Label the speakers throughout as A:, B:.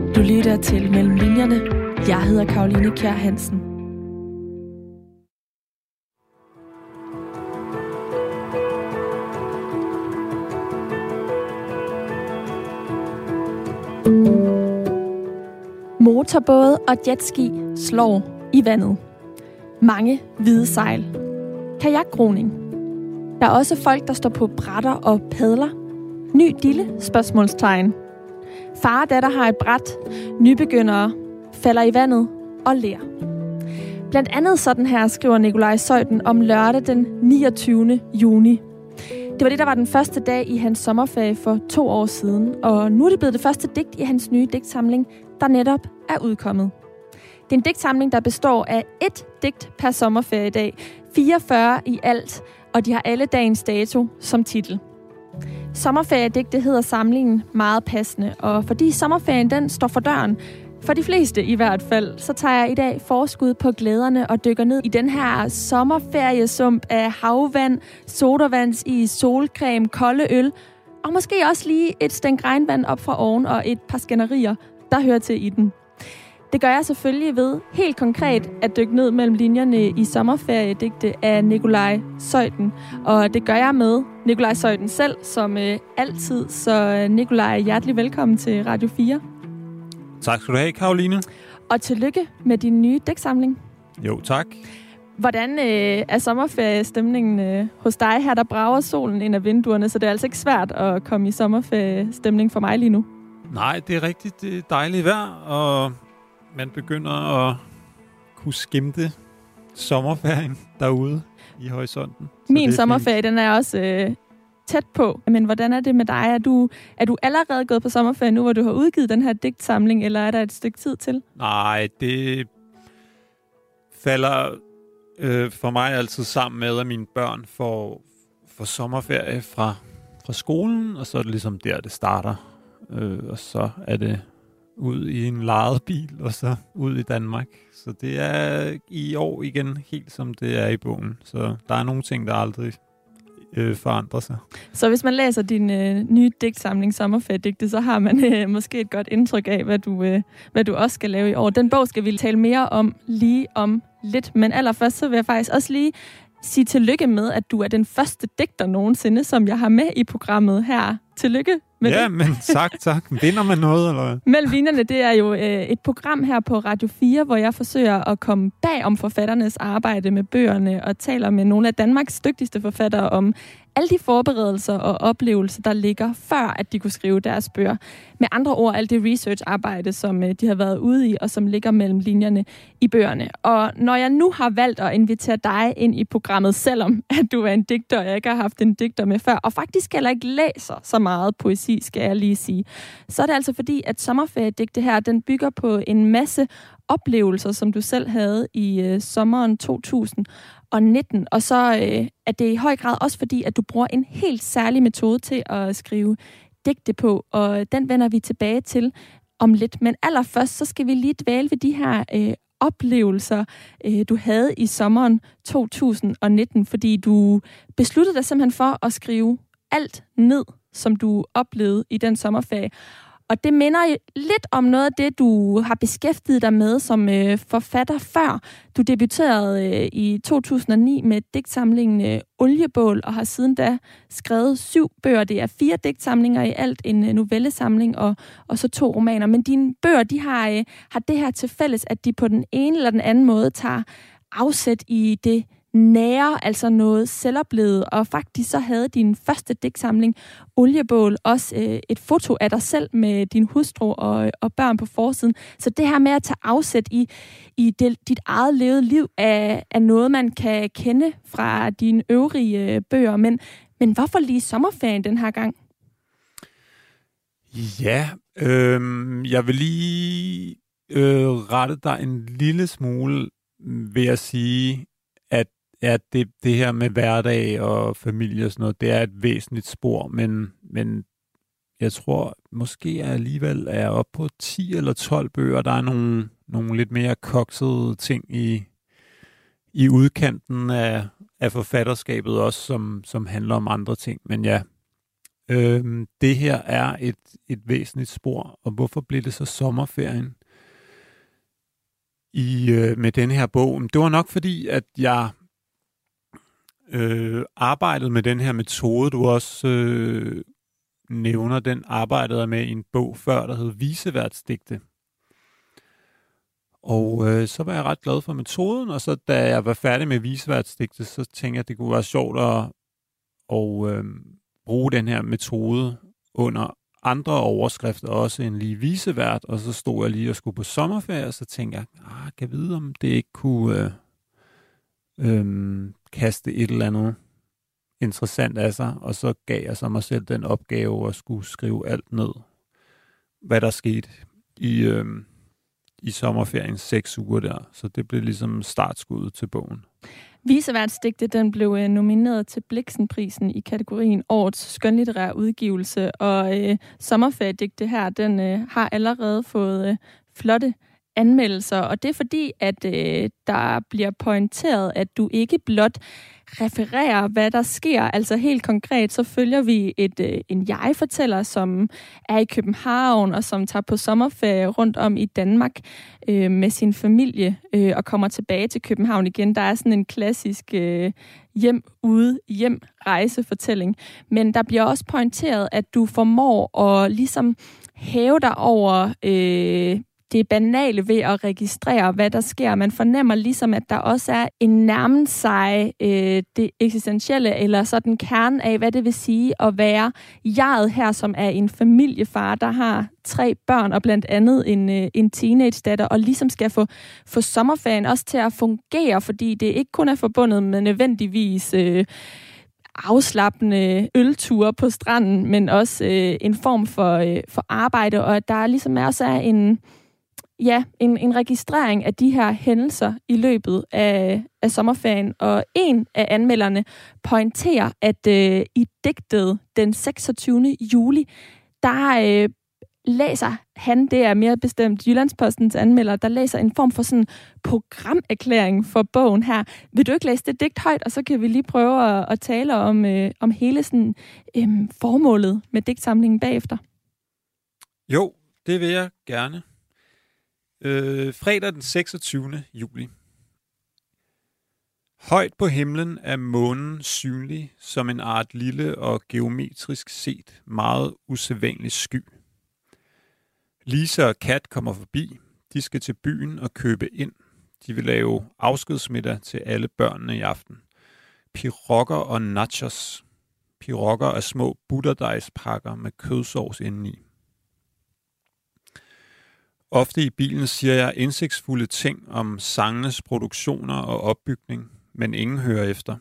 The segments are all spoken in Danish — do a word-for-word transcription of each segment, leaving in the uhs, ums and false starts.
A: Du lytter til Mellem Linjerne. Jeg hedder Caroline Kjær Hansen. Motorbåde og jetski slår i vandet. Mange hvide sejl. Kajakroning. Der er også folk, der står på brætter og padler. Ny dille? Spørgsmålstegn. Far og datter har et bræt. Nybegyndere falder i vandet og ler. Blandt andet sådan her skriver Nikolaj Zeuthen om lørdag den niogtyvende juni. Det var det, der var den første dag i hans sommerferie for to år siden, og nu er det blevet det første digt i hans nye digtsamling, der netop er udkommet. Det er en digtsamling, der består af et digt per sommerferiedag, fireogfyrre i alt, og de har alle dagens dato som titel. Sommerferiedigte hedder samlingen meget passende, og fordi sommerferien den står for døren, for de fleste i hvert fald, så tager jeg i dag forskud på glæderne og dykker ned i den her sommerferiesump af havvand, sodavandsis, solcreme, kolde øl, og måske også lige et stænk regnvand op fra oven og et par skænderier, der hører til i den. Det gør jeg selvfølgelig ved helt konkret at dykke ned mellem linjerne i sommerferiedigte af Nikolaj Zeuthen. Og det gør jeg med Nikolaj Zeuthen selv, som øh, altid. Så Nikolaj, hjertelig velkommen til Radio fire.
B: Tak skal du have, Caroline.
A: Og tillykke med din nye digtsamling.
B: Jo, tak.
A: Hvordan øh, er sommerferiestemningen øh, hos dig her? Der brager solen ind af vinduerne, så det er altså ikke svært at komme i sommerferiestemning for mig lige nu.
B: Nej, det er rigtigt. Det er dejligt vejr, og man begynder at kunne skimte sommerferien derude i horisonten. Så
A: Min sommerferie, den er også øh, tæt på. Men hvordan er det med dig? Er du, er du allerede gået på sommerferie nu, hvor du har udgivet den her digtsamling, eller er der et stykke tid til?
B: Nej, det falder øh, for mig altid sammen med, at mine børn får, får sommerferie fra, fra skolen, og så er det ligesom der, det starter. Øh, og så er det ud i en lejet bil, og så ud i Danmark. Så det er i år igen helt som det er i bogen. Så der er nogle ting, der aldrig øh, forandrer sig.
A: Så hvis man læser din øh, nye digtsamling, Sommerferiedigte, så har man øh, måske et godt indtryk af, hvad du, øh, hvad du også skal lave i år. Den bog skal vi tale mere om lige om lidt. Men allerførst så vil jeg faktisk også lige sige tillykke med, at du er den første digter nogensinde, som jeg har med i programmet her. Tillykke med
B: ja,
A: det.
B: men tak, tak. Vinder man noget, eller hvad?
A: Mellem linjerne, det er jo øh, et program her på Radio fire, hvor jeg forsøger at komme bag om forfatternes arbejde med bøgerne og taler med nogle af Danmarks dygtigste forfattere om alle de forberedelser og oplevelser, der ligger, før at de kunne skrive deres bøger. Med andre ord, alt det research-arbejde, som øh, de har været ude i, og som ligger mellem linjerne i bøgerne. Og når jeg nu har valgt at invitere dig ind i programmet, selvom at du er en digter, og jeg ikke har haft en digter med før, og faktisk heller ikke læser så meget poesi, skal jeg lige sige, så er det altså fordi, at sommerferiedigte her, den bygger på en masse oplevelser, som du selv havde i øh, sommeren to tusind og nitten. Og så øh, er det i høj grad også fordi, at du bruger en helt særlig metode til at skrive digte på, og den vender vi tilbage til om lidt. Men allerførst, så skal vi lige dvæle ved de her øh, oplevelser, øh, du havde i sommeren to tusind og nitten, fordi du besluttede dig simpelthen for at skrive alt ned, som du oplevede i den sommerferie. Og det minder lidt om noget af det, du har beskæftiget dig med som øh, forfatter før. Du debuterede øh, i to tusind og ni med digtsamlingen øh, Oliebål, og har siden da skrevet syv bøger. Det er fire digtsamlinger i alt, en øh, novellesamling og, og så to romaner. Men dine bøger, de har, øh, har det her til fælles, at de på den ene eller den anden måde tager afsæt i det nære, altså noget selvoplevet, og faktisk så havde din første digtsamling, Oliebål, også øh, et foto af dig selv med din hustru og, og børn på forsiden. Så det her med at tage afsæt i, i det, dit eget levede liv er, er noget, man kan kende fra dine øvrige øh, bøger. Men, men hvorfor lige sommerferien den her gang?
B: Ja, øh, jeg vil lige øh, rette dig en lille smule ved at sige, at ja, det, det her med hverdag og familie og sådan noget, det er et væsentligt spor, men, men jeg tror måske jeg alligevel er oppe på ti eller tolv bøger. Der er nogle, nogle lidt mere koksede ting i, i udkanten af, af forfatterskabet også, som, som handler om andre ting. Men ja, Øhm, det her er et, et væsentligt spor, og hvorfor blev det så sommerferien i, øh, med den her bog? Det var nok fordi, at jeg øh, arbejdede med den her metode. Du også øh, nævner, den arbejdede jeg med i en bog før, der hed Viseværdsdigte. Og øh, så var jeg ret glad for metoden, og så da jeg var færdig med Viseværdsdigte, så tænkte jeg, at det kunne være sjovt at og, øh, bruge den her metode under andre overskrifter, også en lige visevært, og så stod jeg lige og skulle på sommerferie, og så tænkte jeg, ah, kan jeg vide, om det ikke kunne øh, øh, kaste et eller andet interessant af sig, og så gav jeg så mig selv den opgave at skulle skrive alt ned, hvad der skete i, øh, i sommerferiens seks uger der. Så det blev ligesom startskuddet til bogen.
A: Viseværdsdigte, den blev øh, nomineret til Blixenprisen i kategorien Årets skønlitterær udgivelse, og øh, sommerferiedigte her, den øh, har allerede fået øh, flotte anmeldelser, og det er fordi, at øh, der bliver pointeret, at du ikke blot refererer, hvad der sker. Altså helt konkret, så følger vi et, øh, en jeg-fortæller, som er i København, og som tager på sommerferie rundt om i Danmark øh, med sin familie, øh, og kommer tilbage til København igen. Der er sådan en klassisk øh, hjem-ude-hjem-rejsefortælling. Men der bliver også pointeret, at du formår at ligesom hæve dig over øh, det banale ved at registrere, hvad der sker. Man fornemmer ligesom, at der også er en nærmen sig øh, det eksistentielle, eller sådan kerne af, hvad det vil sige at være jeget her, som er en familiefar, der har tre børn, og blandt andet en, øh, en teenage-datter, og ligesom skal få, få sommerferien også til at fungere, fordi det ikke kun er forbundet med nødvendigvis øh, afslappende ølture på stranden, men også øh, en form for, øh, for arbejde, og at der ligesom også er en Ja, en, en registrering af de her hændelser i løbet af, af sommerferien. Og en af anmelderne pointerer, at øh, i digtet den seksogtyvende juli, der øh, læser han, det er mere bestemt Jyllandspostens anmelder, der læser en form for sådan programerklæring for bogen her. Vil du ikke læse det digt højt, og så kan vi lige prøve at, at tale om, øh, om hele sådan, øh, formålet med digtsamlingen bagefter?
B: Jo, det vil jeg gerne. Øh, fredag den seksogtyvende juli. Højt på himlen er månen synlig som en art lille og geometrisk set meget usædvanlig sky. Lisa og Kat kommer forbi. De skal til byen og købe ind. De vil lave afskedsmiddag til alle børnene i aften. Pirokker og nachos. Pirokker er små butterdejspakker med kødsovs indeni. Ofte i bilen siger jeg indsigtsfulde ting om sangenes produktioner og opbygning, men ingen hører efter.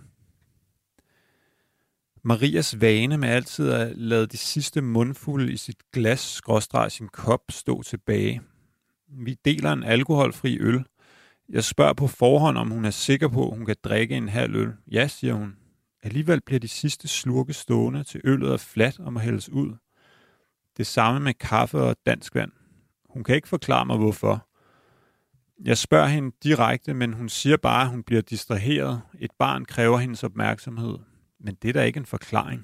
B: Marias vane med altid at lade de sidste mundfulde i sit glas skråstreg sin kop stå tilbage. Vi deler en alkoholfri øl. Jeg spørger på forhånd, om hun er sikker på, at hun kan drikke en halv øl. Ja, siger hun. Alligevel bliver de sidste slurke stående, til øllet er fladt og må hældes ud. Det samme med kaffe og dansk vand. Hun kan ikke forklare mig, hvorfor. Jeg spørger hende direkte, men hun siger bare, at hun bliver distraheret. Et barn kræver hendes opmærksomhed. Men det er da ikke en forklaring.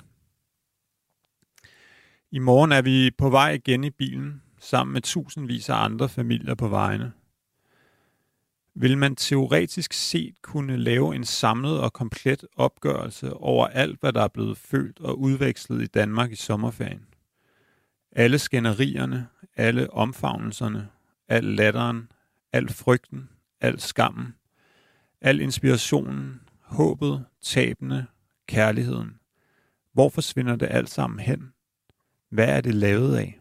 B: I morgen er vi på vej igen i bilen, sammen med tusindvis af andre familier på vejene. Vil man teoretisk set kunne lave en samlet og komplet opgørelse over alt, hvad der er blevet følt og udvekslet i Danmark i sommerferien? Alle skænderierne, alle omfavnelserne, al latteren, al frygten, al skammen, al inspirationen, håbet, tabene, kærligheden. Hvor forsvinder det alt sammen hen? Hvad er det lavet af?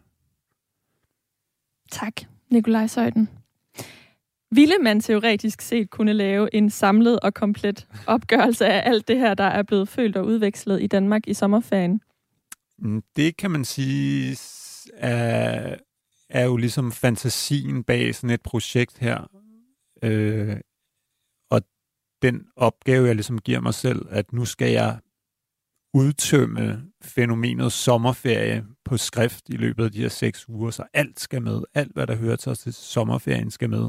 A: Tak, Nikolaj Zeuthen. Ville man teoretisk set kunne lave en samlet og komplet opgørelse af alt det her, der er blevet følt og udvekslet i Danmark i sommerferien?
B: Det kan man sige er, er jo ligesom fantasien bag sådan et projekt her. Øh, og den opgave, jeg ligesom giver mig selv, at nu skal jeg udtømme fænomenet sommerferie på skrift i løbet af de her seks uger, så alt skal med. Alt, hvad der hører til os til sommerferien, skal med.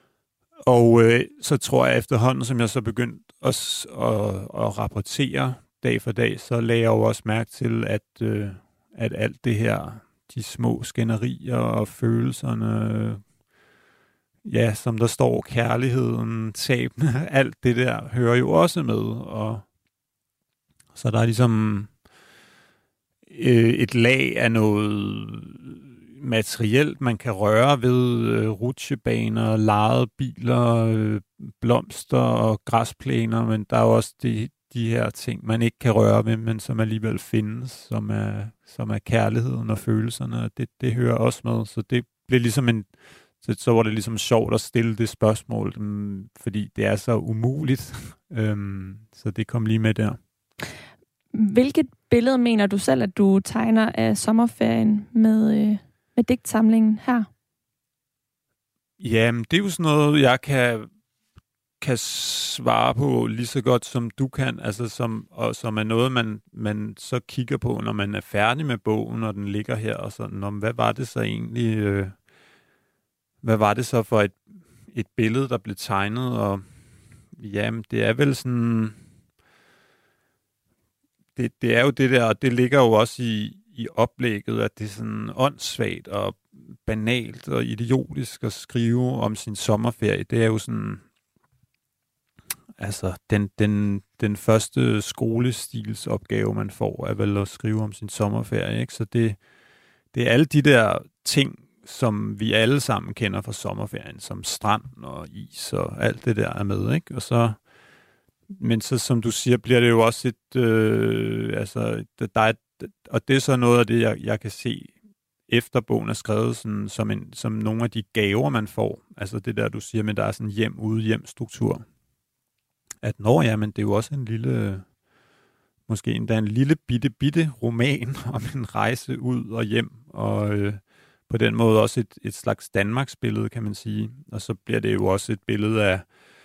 B: Og øh, så tror jeg efterhånden, som jeg så begyndt at, at, at rapportere dag for dag, så lagde jeg jo også mærke til, at, øh, at alt det her, de små skænderier og følelserne, ja, som der står, kærligheden, tabene, alt det der hører jo også med. Og så der er ligesom øh, et lag af noget materielt, man kan røre ved, øh, rutsjebaner, lejede biler, øh, blomster og græsplæner, men der er jo også de, de her ting, man ikke kan røre ved, men som alligevel findes, som er, som er kærligheden og følelserne, og det, det hører også med. Så det blev ligesom en, så, så var det ligesom sjovt at stille det spørgsmål, um, fordi det er så umuligt, um, så det kom lige med der.
A: Hvilket billede mener du selv, at du tegner af sommerferien med, øh, med digtsamlingen her?
B: Jamen, det er jo sådan noget, jeg kan, kan svare på lige så godt, som du kan, altså som, og som er noget, man, man så kigger på, når man er færdig med bogen, og den ligger her, og sådan, om, hvad var det så egentlig, øh, hvad var det så for et, et billede, der blev tegnet, og jamen, det er vel sådan, det, det er jo det der, og det ligger jo også i, i oplægget, at det er sådan åndssvagt og banalt og idiotisk at skrive om sin sommerferie. Det er jo sådan, altså, den, den, den første skolestilsopgave, man får, er vel at skrive om sin sommerferie, ikke? Så det, det er alle de der ting, som vi alle sammen kender fra sommerferien, som strand og is og alt det der er med, ikke? Og så, men så, som du siger, bliver det jo også et, øh, altså, der er, og det er så noget af det, jeg, jeg kan se, efter bogen er skrevet, sådan, som, en, som nogle af de gaver, man får. Altså det der, du siger, men der er sådan hjem-ude-hjem-struktur. At når, ja, men det er jo også en lille, måske endda en lille bitte, bitte roman om en rejse ud og hjem, og øh, på den måde også et, et slags Danmarksbillede, kan man sige. Og så bliver det jo også et billede af,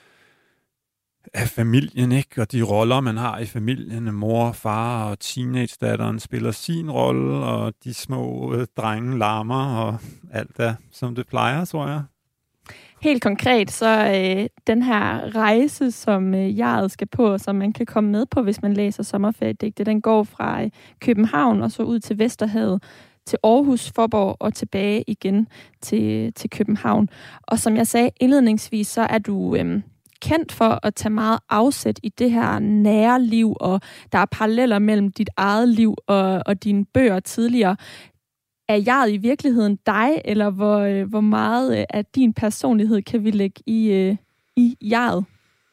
B: af familien, ikke? Og de roller, man har i familien, mor, far og teenage-datteren spiller sin rolle, og de små øh, drenge larmer, og alt er, som det plejer, tror jeg.
A: Helt konkret, så øh, den her rejse, som øh, jeget skal på, som man kan komme med på, hvis man læser sommerferiedigte, den går fra øh, København og så ud til Vesterhavet, til Aarhus, Faaborg og tilbage igen til, til København. Og som jeg sagde indledningsvis, så er du øh, kendt for at tage meget afsæt i det her nære liv, og der er paralleller mellem dit eget liv og, og dine bøger tidligere. Er jeget i virkeligheden dig, eller hvor, hvor meget af din personlighed kan vi lægge i, øh, i jeget?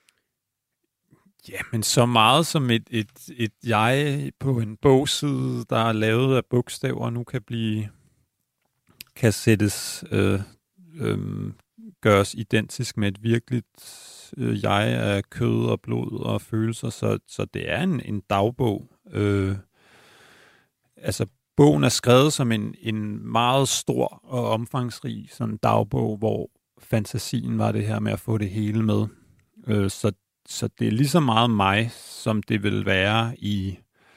B: Ja, men så meget som et, et, et jeg på en bogside, der er lavet af bogstaver, nu kan blive kan sættes, øh, øh, gøres identisk med et virkeligt øh, jeg af kød og blod og følelser, så, så det er en, en dagbog. Øh, altså, bogen er skrevet som en, en meget stor og omfangsrig sådan dagbog, hvor fantasien var det her med at få det hele med. Øh, så, så det er lige så meget mig, som det vil være i,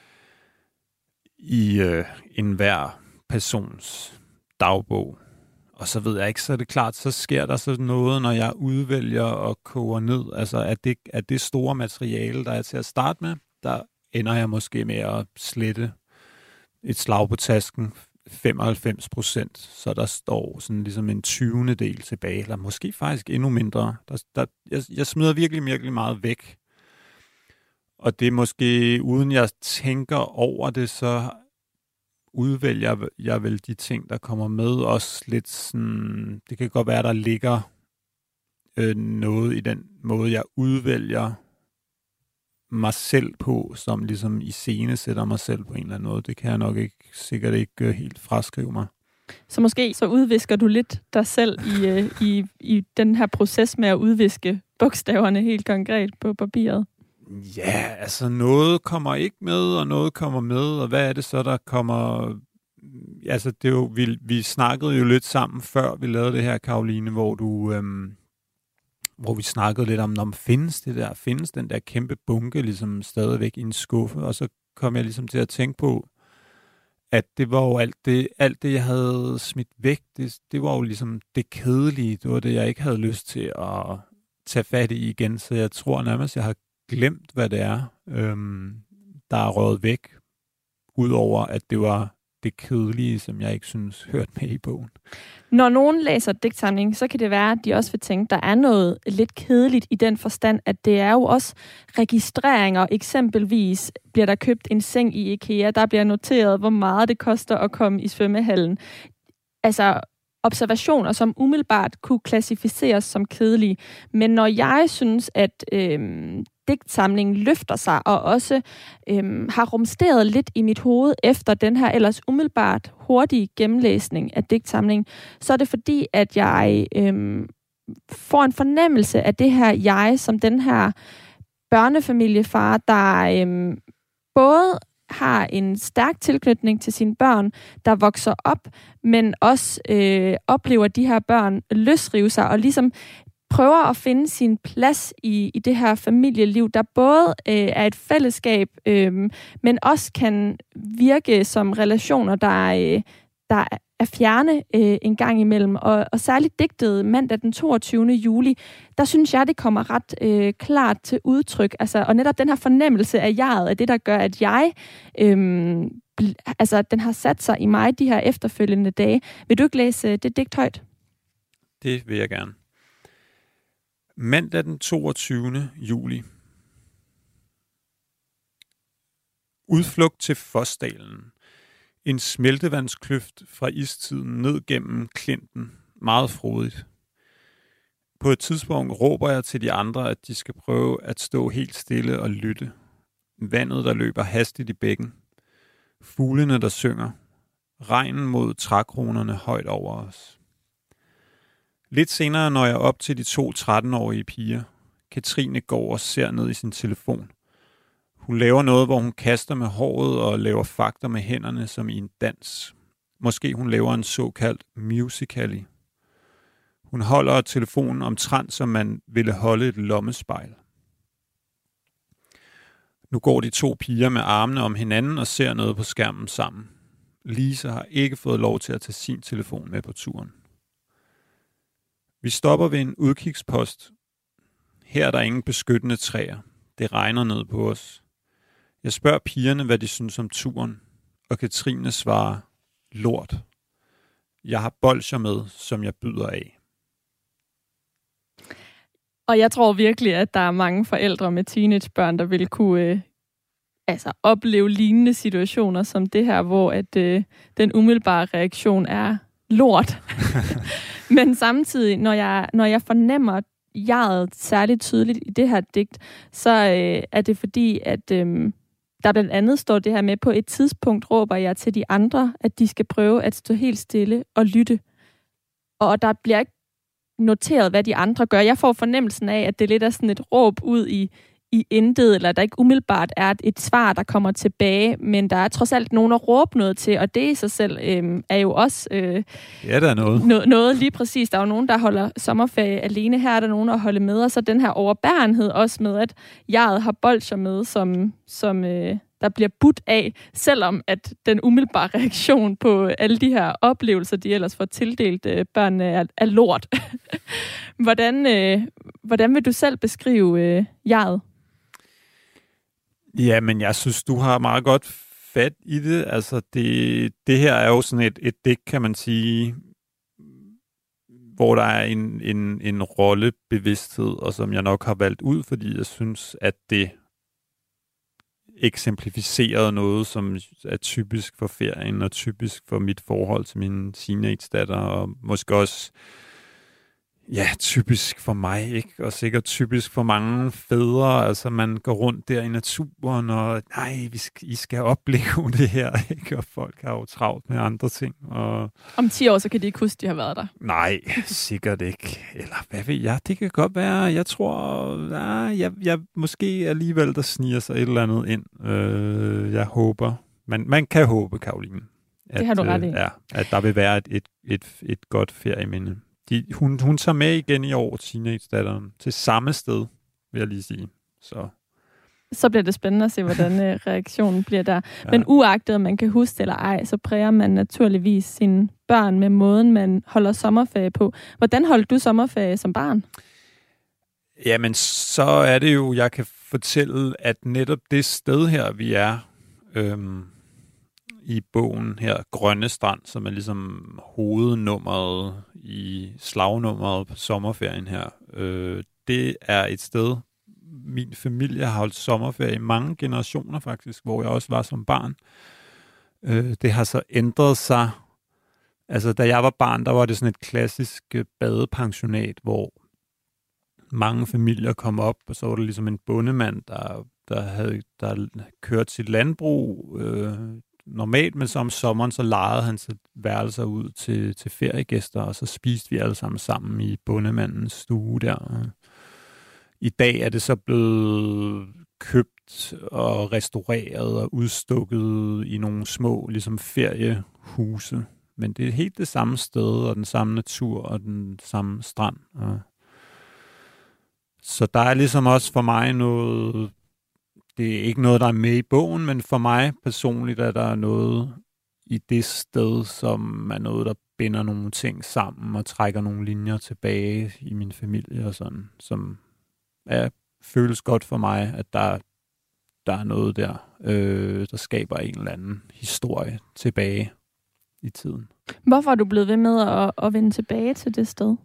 B: i øh, enhver persons dagbog. Og så ved jeg ikke, så er det klart, så sker der sådan noget, når jeg udvælger og koger ned. Altså, at det, at det store materiale, der er til at starte med, der ender jeg måske med at slette et slag på tasken, femoghalvfems procent, så der står sådan ligesom en tyvende del tilbage, eller måske faktisk endnu mindre. Der, der, jeg, jeg smider virkelig, virkelig meget væk. Og det er måske, uden jeg tænker over det, så udvælger jeg vel de ting, der kommer med, også lidt sådan, det kan godt være, der ligger øh, noget i den måde, jeg udvælger mig selv på, som ligesom i scene sætter mig selv på en eller anden måde. Det kan jeg nok ikke, sikkert ikke helt fraskrive mig.
A: Så måske så udvisker du lidt dig selv i, i, i den her proces med at udviske bogstaverne helt konkret på papiret?
B: Ja, altså noget kommer ikke med, og noget kommer med, og hvad er det så, der kommer... Altså, det er jo, vi, vi snakkede jo lidt sammen, før vi lavede det her, Karoline, hvor du... Øhm, hvor vi snakkede lidt om, om findes det der, findes den der kæmpe bunke ligesom stadigvæk i en skuffe, og så kom jeg ligesom til at tænke på, at det var jo alt det, alt det jeg havde smidt væk, det, det var jo ligesom det kedelige, det var det, jeg ikke havde lyst til at tage fat i igen, så jeg tror nærmest, jeg har glemt, hvad det er. Øhm, der er røget væk, udover at det var det kedelige, som jeg ikke synes hørte med i bogen.
A: Når nogen læser digtsamling, så kan det være, at de også vil tænke, der er noget lidt kedeligt i den forstand, at det er jo også registreringer. Eksempelvis bliver der købt en seng i IKEA, der bliver noteret, hvor meget det koster at komme i svømmehallen. Altså observationer, som umiddelbart kunne klassificeres som kedelige. Men når jeg synes, at øhm, digtsamlingen løfter sig, og også øhm, har rumsteret lidt i mit hoved efter den her ellers umiddelbart hurtige gennemlæsning af digtsamlingen, så er det fordi, at jeg øhm, får en fornemmelse af det her jeg, som den her børnefamiliefar, der øhm, både har en stærk tilknytning til sine børn, der vokser op, men også øh, oplever de her børn løsrive sig og ligesom prøver at finde sin plads i, i det her familieliv, der både øh, er et fællesskab, øh, men også kan virke som relationer, der, øh, der er fjerne øh, en gang imellem. Og, og særligt digtet mandag den toogtyvende juli, der synes jeg, det kommer ret øh, klart til udtryk. Altså, og netop den her fornemmelse af jeget, er det, der gør, at jeg, øh, bl- altså, den har sat sig i mig de her efterfølgende dage. Vil du ikke læse øh, det digt højt?
B: Det vil jeg gerne. Mandag den toogtyvende juli. Udflugt til Fosdalen. En smeltevandskløft fra istiden ned gennem klinten. Meget frodigt. På et tidspunkt råber jeg til de andre, at de skal prøve at stå helt stille og lytte. Vandet, der løber hastigt i bækken. Fuglene, der synger. Regnen mod trækronerne højt over os. Lidt senere når jeg op til de to tretten-årige piger. Katrine går og ser ned i sin telefon. Hun laver noget, hvor hun kaster med håret og laver fakter med hænderne som i en dans. Måske hun laver en såkaldt musical.ly. Hun holder telefonen omtrent, som man ville holde et lommespejl. Nu går de to piger med armene om hinanden og ser noget på skærmen sammen. Lisa har ikke fået lov til at tage sin telefon med på turen. Vi stopper ved en udkigspost. Her er der ingen beskyttende træer. Det regner ned på os. Jeg spørger pigerne, hvad de synes om turen, og Katrine svarer, lort. Jeg har bolsjer med, som jeg byder af.
A: Og jeg tror virkelig, at der er mange forældre med teenagebørn, der vil kunne øh, altså opleve lignende situationer som det her, hvor at øh, den umiddelbare reaktion er lort. Men samtidig, når jeg, når jeg fornemmer jeget særligt tydeligt i det her digt, så øh, er det fordi, at øh, der blandt andet står det her med, på et tidspunkt råber jeg til de andre, at de skal prøve at stå helt stille og lytte. Og der bliver ikke noteret, hvad de andre gør. Jeg får fornemmelsen af, at det lidt er sådan et råb ud i, i intet, eller der ikke umiddelbart er et, et svar, der kommer tilbage, men der er trods alt nogen at råbe noget til, og det i sig selv øh, er jo også øh,
B: ja, der er noget.
A: No- noget lige præcis. Der er jo nogen, der holder sommerferie alene. Her er der nogen, der holder med, og så den her overbærenhed også med, at jeget har bolsjer med, som, som øh, der bliver budt af, selvom at den umiddelbare reaktion på alle de her oplevelser, de ellers får tildelt øh, børnene, er, er lort. hvordan, øh, hvordan vil du selv beskrive øh, jeget?
B: Ja, men jeg synes, du har meget godt fat i det. Altså, det, det her er jo sådan et, et digt, kan man sige, hvor der er en, en, en rollebevidsthed, og som jeg nok har valgt ud, fordi jeg synes, at det eksemplificerede noget, som er typisk for ferien, og typisk for mit forhold til min teenage-datter, og måske også ja, typisk for mig, ikke? Og sikkert typisk for mange fædre. Altså, man går rundt der i naturen, og nej, vi skal, I skal opleve det her, ikke? Og folk har jo travlt med andre ting. Og
A: om ti år, så kan de ikke huske, de har været der.
B: Nej, sikkert ikke. Eller hvad ved jeg? Det kan godt være. Jeg tror, ja, jeg, jeg måske alligevel, der sniger sig et eller andet ind. Øh, jeg håber. Man, man kan håbe, Karoline. At,
A: det har du ret i.
B: Øh, ja, at der vil være et, et, et, et godt ferieminde. De, hun, hun tager med igen i år, teenage-datteren, til samme sted, vil jeg lige sige. Så,
A: så bliver det spændende at se, hvordan øh, reaktionen bliver der. Ja. Men uagtet, om man kan huske eller ej, så præger man naturligvis sine børn med måden, man holder sommerferie på. Hvordan holdt du sommerferie som barn?
B: Jamen, så er det jo, jeg kan fortælle, at netop det sted her, vi er øhm, i bogen her, Grønne Strand, som er ligesom hovednummeret i slagnummeret på sommerferien her, øh, det er et sted, min familie har holdt sommerferie i mange generationer faktisk, hvor jeg også var som barn. Øh, det har så ændret sig. Altså, da jeg var barn, der var det sådan et klassisk badepensionat, hvor mange familier kom op, og så var der ligesom en bondemand, der, der havde der kørt sit landbrug øh, normalt, men så om sommeren, så lejede han sit værelser ud til, til feriegæster, og så spiste vi alle sammen sammen i bondemandens stue der. I dag er det så blevet købt og restaureret og udstukket i nogle små ligesom feriehuse. Men det er helt det samme sted, og den samme natur, og den samme strand. Så der er ligesom også for mig noget, det er ikke noget, der er med i bogen, men for mig personligt er der noget i det sted, som er noget, der binder nogle ting sammen, og trækker nogle linjer tilbage i min familie og sådan, som er, føles godt for mig, at der, der er noget der, øh, der skaber en eller anden historie tilbage i tiden.
A: Hvorfor er du blevet ved med at, at vende tilbage til det sted?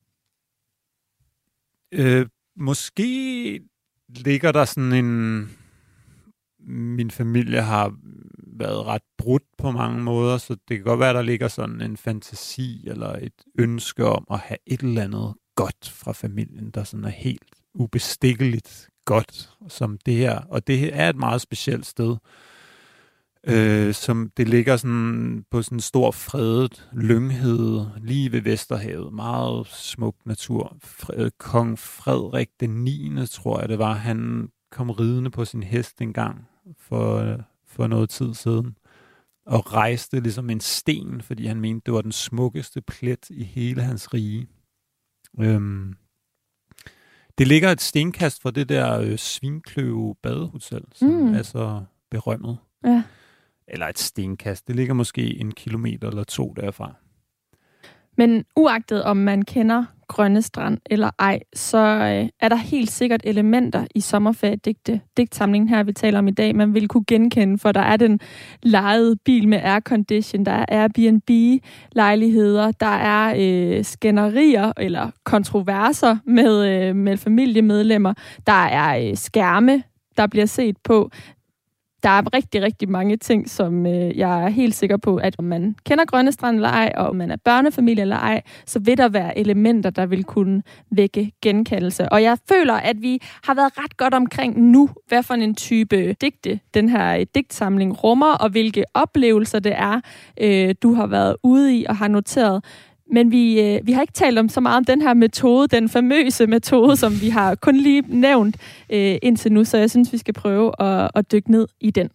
B: Øh, måske ligger der sådan en... Min familie har været ret brudt på mange måder, så det kan godt være, at der ligger sådan en fantasi eller et ønske om at have et eller andet godt fra familien, der sådan er helt ubestikkeligt godt som det her. Og det er et meget specielt sted. Øh, som det ligger sådan på sådan en stor fredet lynghed lige ved Vesterhavet. Meget smuk natur. Fred, Kong Frederik den niende, tror jeg det var, han kom ridende på sin hest en gang for, for noget tid siden og rejste ligesom en sten, fordi han mente, det var den smukkeste plet i hele hans rige. Øhm, det ligger et stenkast fra det der øh, Svinkløve badehotel, som mm. er så berømmet.
A: Ja.
B: Eller et stenkast. Det ligger måske en kilometer eller to derfra.
A: Men uagtet om man kender Grønne Strand eller ej, så øh, er der helt sikkert elementer i sommerferiedigte, digtsamlingen her, vi taler om i dag, man vil kunne genkende, for der er den lejede bil med aircondition, der er Airbnb-lejligheder, der er øh, skænderier eller kontroverser med, øh, med familiemedlemmer, der er øh, skærme, der bliver set på. Der er rigtig, rigtig mange ting, som øh, jeg er helt sikker på, at om man kender Grønne Strand eller ej, og om man er børnefamilie eller ej, så vil der være elementer, der vil kunne vække genkaldelse. Og jeg føler, at vi har været ret godt omkring nu, hvad for en type digte den her digtsamling rummer, og hvilke oplevelser det er, øh, du har været ude i og har noteret. Men vi, øh, vi har ikke talt om så meget om den her metode, den famøse metode, som vi har kun lige nævnt øh, indtil nu, så jeg synes, vi skal prøve at, at dykke ned i den.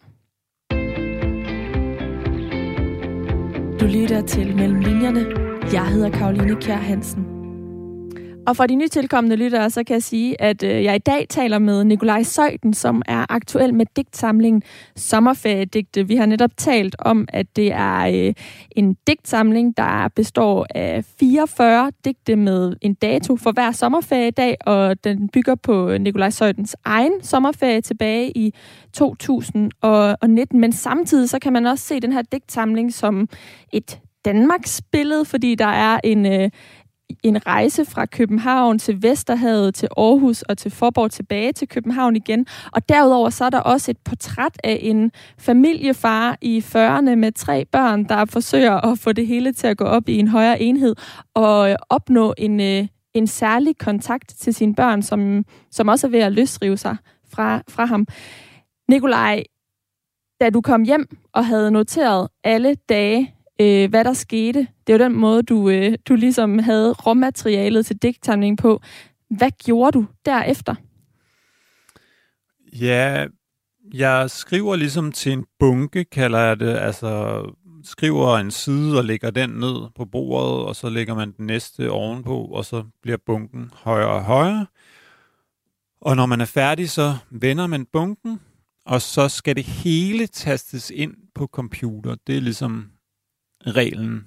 A: Du lytter til Mellem Linjerne. Jeg hedder Karoline Kjær Hansen. Og for de nytilkommende lyttere, så kan jeg sige, at øh, jeg i dag taler med Nikolaj Zeuthen, som er aktuel med digtsamlingen Sommerferiedigte. Vi har netop talt om, at det er øh, en digtsamling, der består af fireogfyrre digte med en dato for hver sommerferiedag, og den bygger på Nikolaj Zeuthens egen sommerferie tilbage i to tusind nitten. Men samtidig så kan man også se den her digtsamling som et Danmarks billede, fordi der er en... Øh, en rejse fra København til Vesterhavet, til Aarhus og til Faaborg tilbage til København igen. Og derudover så er der også et portræt af en familiefar i fyrrerne med tre børn, der forsøger at få det hele til at gå op i en højere enhed og opnå en, en særlig kontakt til sine børn, som, som også er ved at løsrive sig fra, fra ham. Nikolaj, da du kom hjem og havde noteret alle dage, Øh, hvad der skete. Det er jo den måde, du, øh, du ligesom havde råmaterialet til digtsamlingen på. Hvad gjorde du derefter?
B: Ja, jeg skriver ligesom til en bunke, kalder jeg det. Altså skriver en side og lægger den ned på bordet, og så lægger man den næste ovenpå, og så bliver bunken højere og højere. Og når man er færdig, så vender man bunken, og så skal det hele tastes ind på computer. Det er ligesom reglen.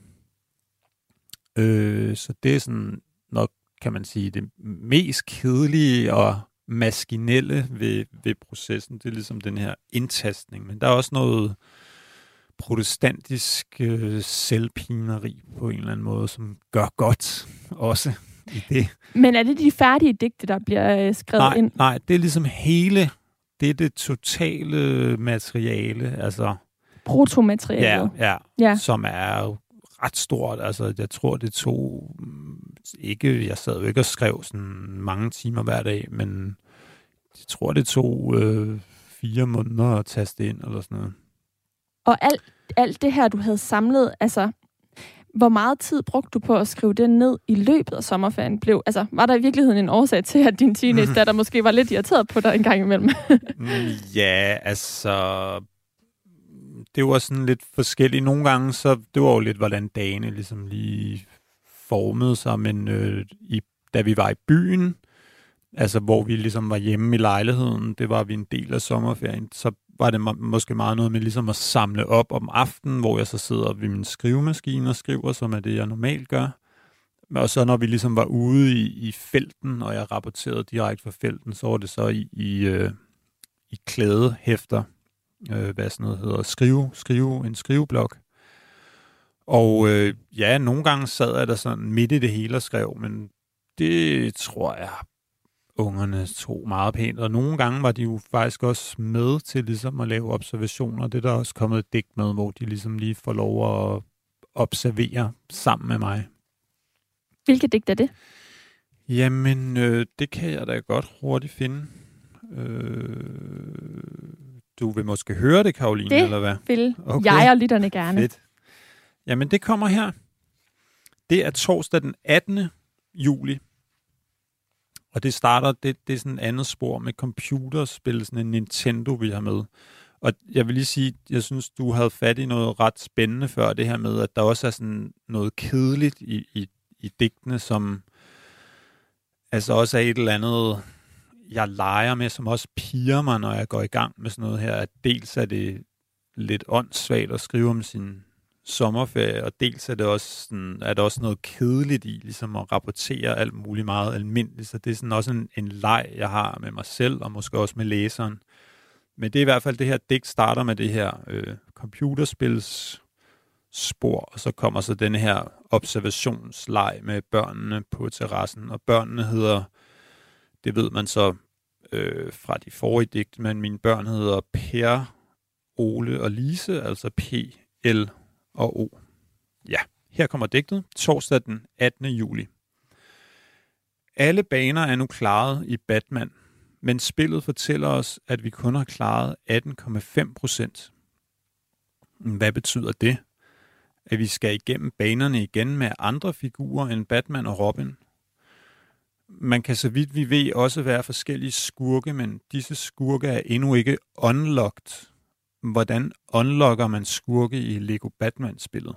B: Øh, så det er sådan nok, kan man sige, det mest kedelige og maskinelle ved, ved processen. Det er ligesom den her indtastning. Men der er også noget protestantisk øh, selvpineri på en eller anden måde, som gør godt også i det.
A: Men er det de færdige digte, der bliver øh, skrevet
B: nej,
A: ind?
B: Nej, det er ligesom hele, det er det totale materiale, altså
A: protomaterialet.
B: Ja, ja, ja, som er ret stort. Altså, jeg tror, det tog ikke, jeg sad jo ikke og skrev sådan mange timer hver dag, men jeg tror, det tog øh, fire måneder at taste ind, eller sådan noget.
A: Og alt, alt det her, du havde samlet, altså, hvor meget tid brugte du på at skrive det ned i løbet af sommerferien? Blev, altså, var der i virkeligheden en årsag til, at din teenage-datter måske var lidt irriteret på dig en gang imellem?
B: Ja, altså, det var sådan lidt forskelligt. Nogle gange, så det var jo lidt, hvordan dagene ligesom lige formede sig, men øh, i, da vi var i byen, altså hvor vi ligesom var hjemme i lejligheden, det var vi en del af sommerferien, så var det må- måske meget noget med ligesom at samle op om aftenen, hvor jeg så sidder ved min skrivemaskine og skriver, som er det, jeg normalt gør. Og så når vi ligesom var ude i, i felten, og jeg rapporterede direkte fra felten, så var det så i, i, øh, i klædehæfter, øh, hvad sådan noget hedder, skrive, skrive, en skriveblok. Og øh, ja, nogle gange sad jeg der sådan midt i det hele og skrev, men det tror jeg, ungerne tog meget pænt. Og nogle gange var de jo faktisk også med til ligesom at lave observationer. Det er der også kommet et digt med, hvor de ligesom lige får lov at observere sammen med mig.
A: Hvilket digt er det?
B: Jamen, øh, det kan jeg da godt hurtigt finde. Øh, du vil måske høre det, Karoline,
A: det
B: eller hvad?
A: vil okay. Jeg og lytterne gerne.
B: Fedt. Jamen, det kommer her. Det er torsdag den attende juli. Og det starter, det, det er sådan et andet spor med computerspil, sådan en Nintendo, vi har med. Og jeg vil lige sige, jeg synes, du havde fat i noget ret spændende før, det her med, at der også er sådan noget kedeligt i, i, i digtene, som altså også er et eller andet, jeg leger med, som også piger mig, når jeg går i gang med sådan noget her. At dels er det lidt åndssvagt at skrive om sin sommerferie, og dels er det også, sådan, er der også noget kedeligt i, ligesom at rapportere alt muligt meget almindeligt. Så det er sådan også en, en leg, jeg har med mig selv, og måske også med læseren. Men det er i hvert fald, det her digt starter med det her øh, computerspils spor, og så kommer så den her observationsleg med børnene på terrassen. Og børnene hedder, det ved man så øh, fra de forrige digt, men mine børn hedder Per, Ole og Lise, altså P, L og O. Ja, her kommer digtet, torsdag den attende juli. Alle baner er nu klaret i Batman, men spillet fortæller os, at vi kun har klaret atten komma fem procent. Hvad betyder det? At vi skal igennem banerne igen med andre figurer end Batman og Robin? Man kan så vidt vi ved også være forskellige skurke, men disse skurke er endnu ikke unlocked. Hvordan unlocker man skurke i Lego Batman-spillet?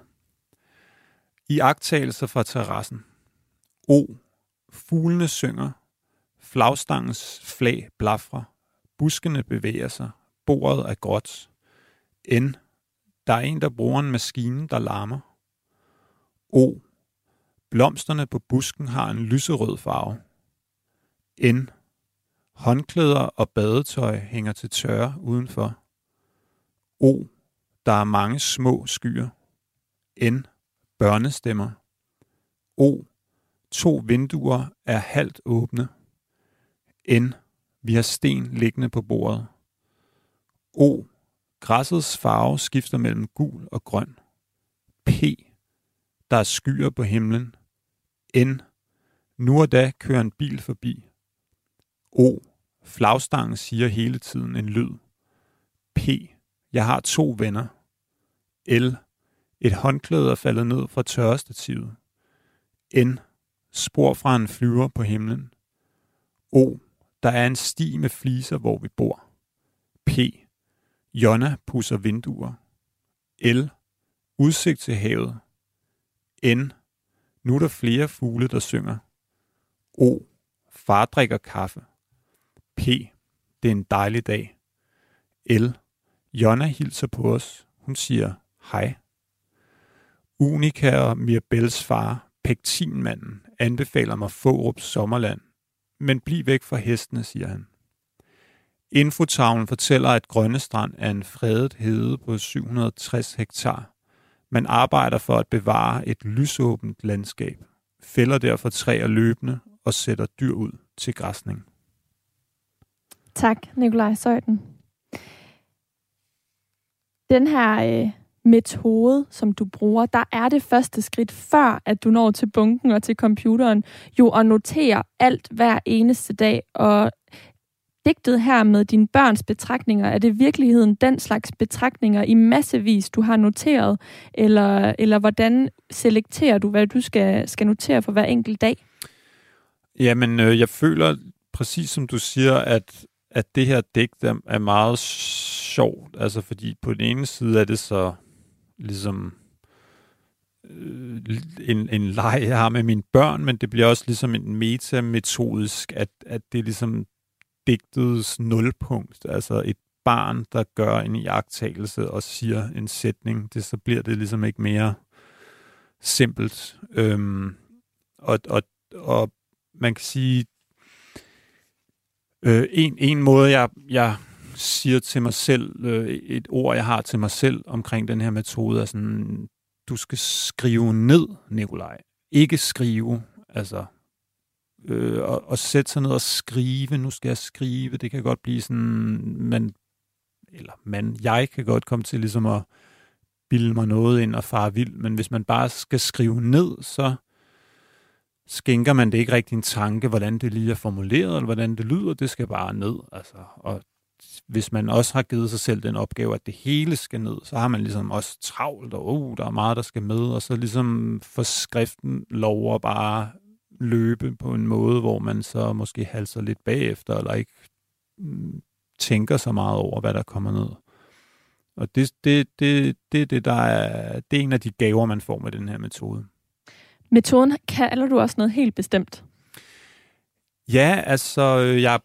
B: I agttagelser fra terrassen. O. Fuglene synger. Flagstangens flag blafrer. Buskene bevæger sig. Bordet er gråt. N. Der er en, der bruger en maskine, der larmer. O. Blomsterne på busken har en lyserød farve. N. Håndklæder og badetøj hænger til tørre udenfor. O. Der er mange små skyer. N. Børnestemmer. O. To vinduer er halvt åbne. N. Vi har sten liggende på bordet. O. Græssets farve skifter mellem gul og grøn. P. Der er skyer på himlen. N. Nu og da kører en bil forbi. O. Flagstangen siger hele tiden en lyd. P. Jeg har to venner. L. Et håndklæde er faldet ned fra tørrestativet. N. Spor fra en flyver på himlen. O. Der er en sti med fliser, hvor vi bor. P. Jonna pudser vinduer. L. Udsigt til havet. N. Nu er der flere fugle, der synger. O. Far drikker kaffe. P. Det er en dejlig dag. L. Jonna hilser på os. Hun siger hej. Unica og Mirabels far, Pektinmanden, anbefaler mig Fårups sommerland. Men bliv væk fra hestene, siger han. Infotavlen fortæller, at Grønnestrand er en fredet hede på syv hundrede og tres hektar. Man arbejder for at bevare et lysåbent landskab, fælder derfor træer løbende og sætter dyr ud til græsning.
A: Tak, Nikolaj Zeuthen. Den her øh, metode, som du bruger, der er det første skridt, før at du når til bunken og til computeren, jo at notere alt hver eneste dag. Og digtet her med dine børns betragtninger, er det i virkeligheden den slags betragtninger i massevis, du har noteret? Eller, eller hvordan selekterer du, hvad du skal, skal notere for hver enkelt dag?
B: Jamen, øh, jeg føler præcis som du siger, at, at det her digt er, er meget sjovt. Altså, fordi på den ene side er det så ligesom øh, en, en leg, jeg har med mine børn, men det bliver også ligesom en metametodisk, at, at det er ligesom digtets nulpunkt, altså et barn, der gør en iagttagelse og siger en sætning, det, så bliver det ligesom ikke mere simpelt. Øhm, og, og, og man kan sige, øh, en, en måde, jeg, jeg siger til mig selv, øh, et ord, jeg har til mig selv omkring den her metode, er sådan, du skal skrive ned, Nikolaj. Ikke skrive, altså Øh, og, og sætte sig ned og skrive, nu skal jeg skrive, det kan godt blive sådan, man, eller man, jeg kan godt komme til ligesom at bilde mig noget ind og fare vild, men hvis man bare skal skrive ned, så skænker man det ikke rigtig en tanke, hvordan det lige er formuleret, eller hvordan det lyder, det skal bare ned, altså, og hvis man også har givet sig selv den opgave, at det hele skal ned, så har man ligesom også travlt, og uh, der er meget, der skal med, og så ligesom for skriften lov at bare løbe på en måde, hvor man så måske halser lidt bagefter, eller ikke mm, tænker så meget over, hvad der kommer ned. Og det, det, det, det, det, der er, det er en af de gaver, man får med den her metode.
A: Metoden kalder du også noget helt bestemt?
B: Ja, altså, jeg,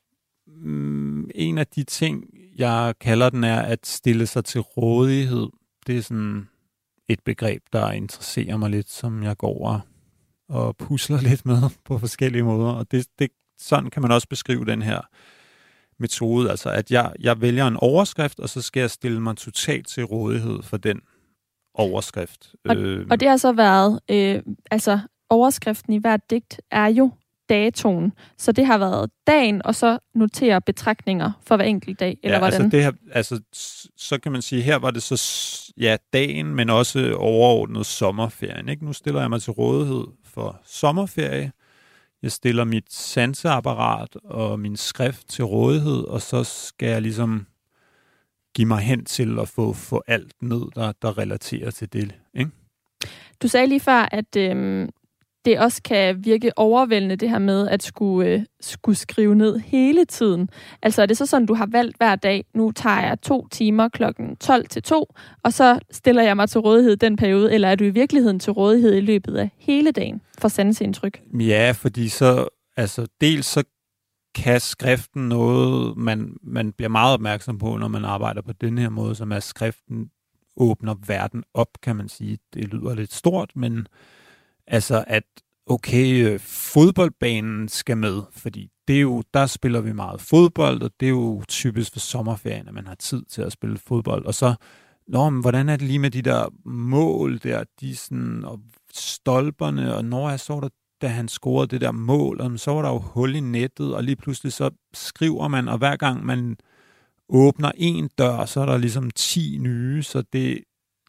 B: mm, en af de ting, jeg kalder den, er at stille sig til rådighed. Det er sådan et begreb, der interesserer mig lidt, som jeg går og og pusler lidt med på forskellige måder. Og det, det, sådan kan man også beskrive den her metode. Altså, at jeg, jeg vælger en overskrift, og så skal jeg stille mig totalt til rådighed for den overskrift.
A: Og, øh, og det har så været, øh, altså overskriften i hvert digt er jo datoen. Så det har været dagen, og så notere betragtninger for hver enkelt dag, eller
B: ja,
A: hvordan?
B: Altså det her, altså, så kan man sige, her var det så ja, dagen, men også overordnet sommerferien. Ikke? Nu stiller jeg mig til rådighed for sommerferie. Jeg stiller mit sanseapparat og min skrift til rådighed, og så skal jeg ligesom give mig hen til at få, få alt ned, der, der relaterer til det. Ikke?
A: Du sagde lige før, at øhm, det også kan virke overvældende, det her med at skulle, øh, skulle skrive ned hele tiden. Altså er det så sådan, du har valgt hver dag, nu tager jeg to timer klokken tolv til to, og så stiller jeg mig til rådighed den periode, eller er du i virkeligheden til rådighed i løbet af hele dagen for sanseindtryk?
B: Ja, fordi så, altså dels så kan skriften noget, man, man bliver meget opmærksom på, når man arbejder på den her måde, som er skriften åbner verden op, kan man sige. Det lyder lidt stort, men altså, at okay, fodboldbanen skal med, fordi det er jo, der spiller vi meget fodbold, og det er jo typisk for sommerferien, at man har tid til at spille fodbold. Og så, nå, men hvordan er det lige med de der mål der, de sådan, og stolperne, og når jeg så der, da han scorede det der mål, og så var der jo hul i nettet, og lige pludselig så skriver man, og hver gang man åbner en dør, så er der ligesom ti nye, så det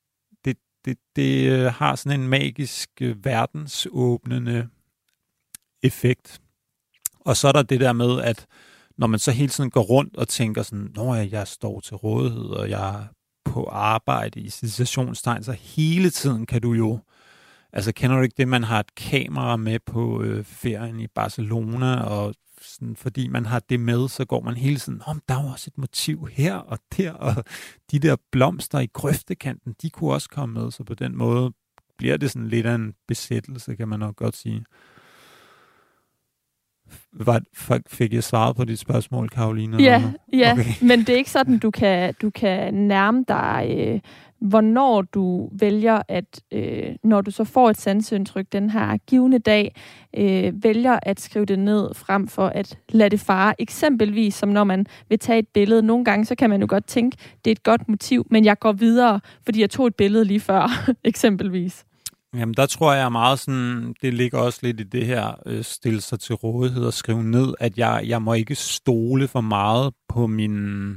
B: Det, det har sådan en magisk verdensåbnende effekt. Og så er der det der med, at når man så hele tiden går rundt og tænker sådan, nå ja, jeg står til rådighed, og jeg er på arbejde i citationstegn, så hele tiden kan du jo, altså kender du ikke det, man har et kamera med på øh, ferien i Barcelona, og sådan, fordi man har det med, så går man hele tiden, om der er også et motiv her og der, og de der blomster i grøftekanten, de kunne også komme med, så på den måde bliver det sådan lidt af en besættelse, kan man nok godt sige. Var, fik jeg svaret på dit spørgsmål, Karoline?
A: Ja, ja.
B: Okay.
A: Men det er ikke sådan, du kan, du kan nærme dig, øh, hvornår du vælger, at øh, når du så får et sanseindtryk den her givende dag, øh, vælger at skrive det ned, frem for at lade det fare. Eksempelvis, som når man vil tage et billede. Nogle gange, så kan man jo godt tænke, det er et godt motiv, men jeg går videre, fordi jeg tog et billede lige før, eksempelvis.
B: Jamen, der tror jeg meget sådan, det ligger også lidt i det her, øh, stille sig til rådighed og skrive ned, at jeg, jeg må ikke stole for meget på min,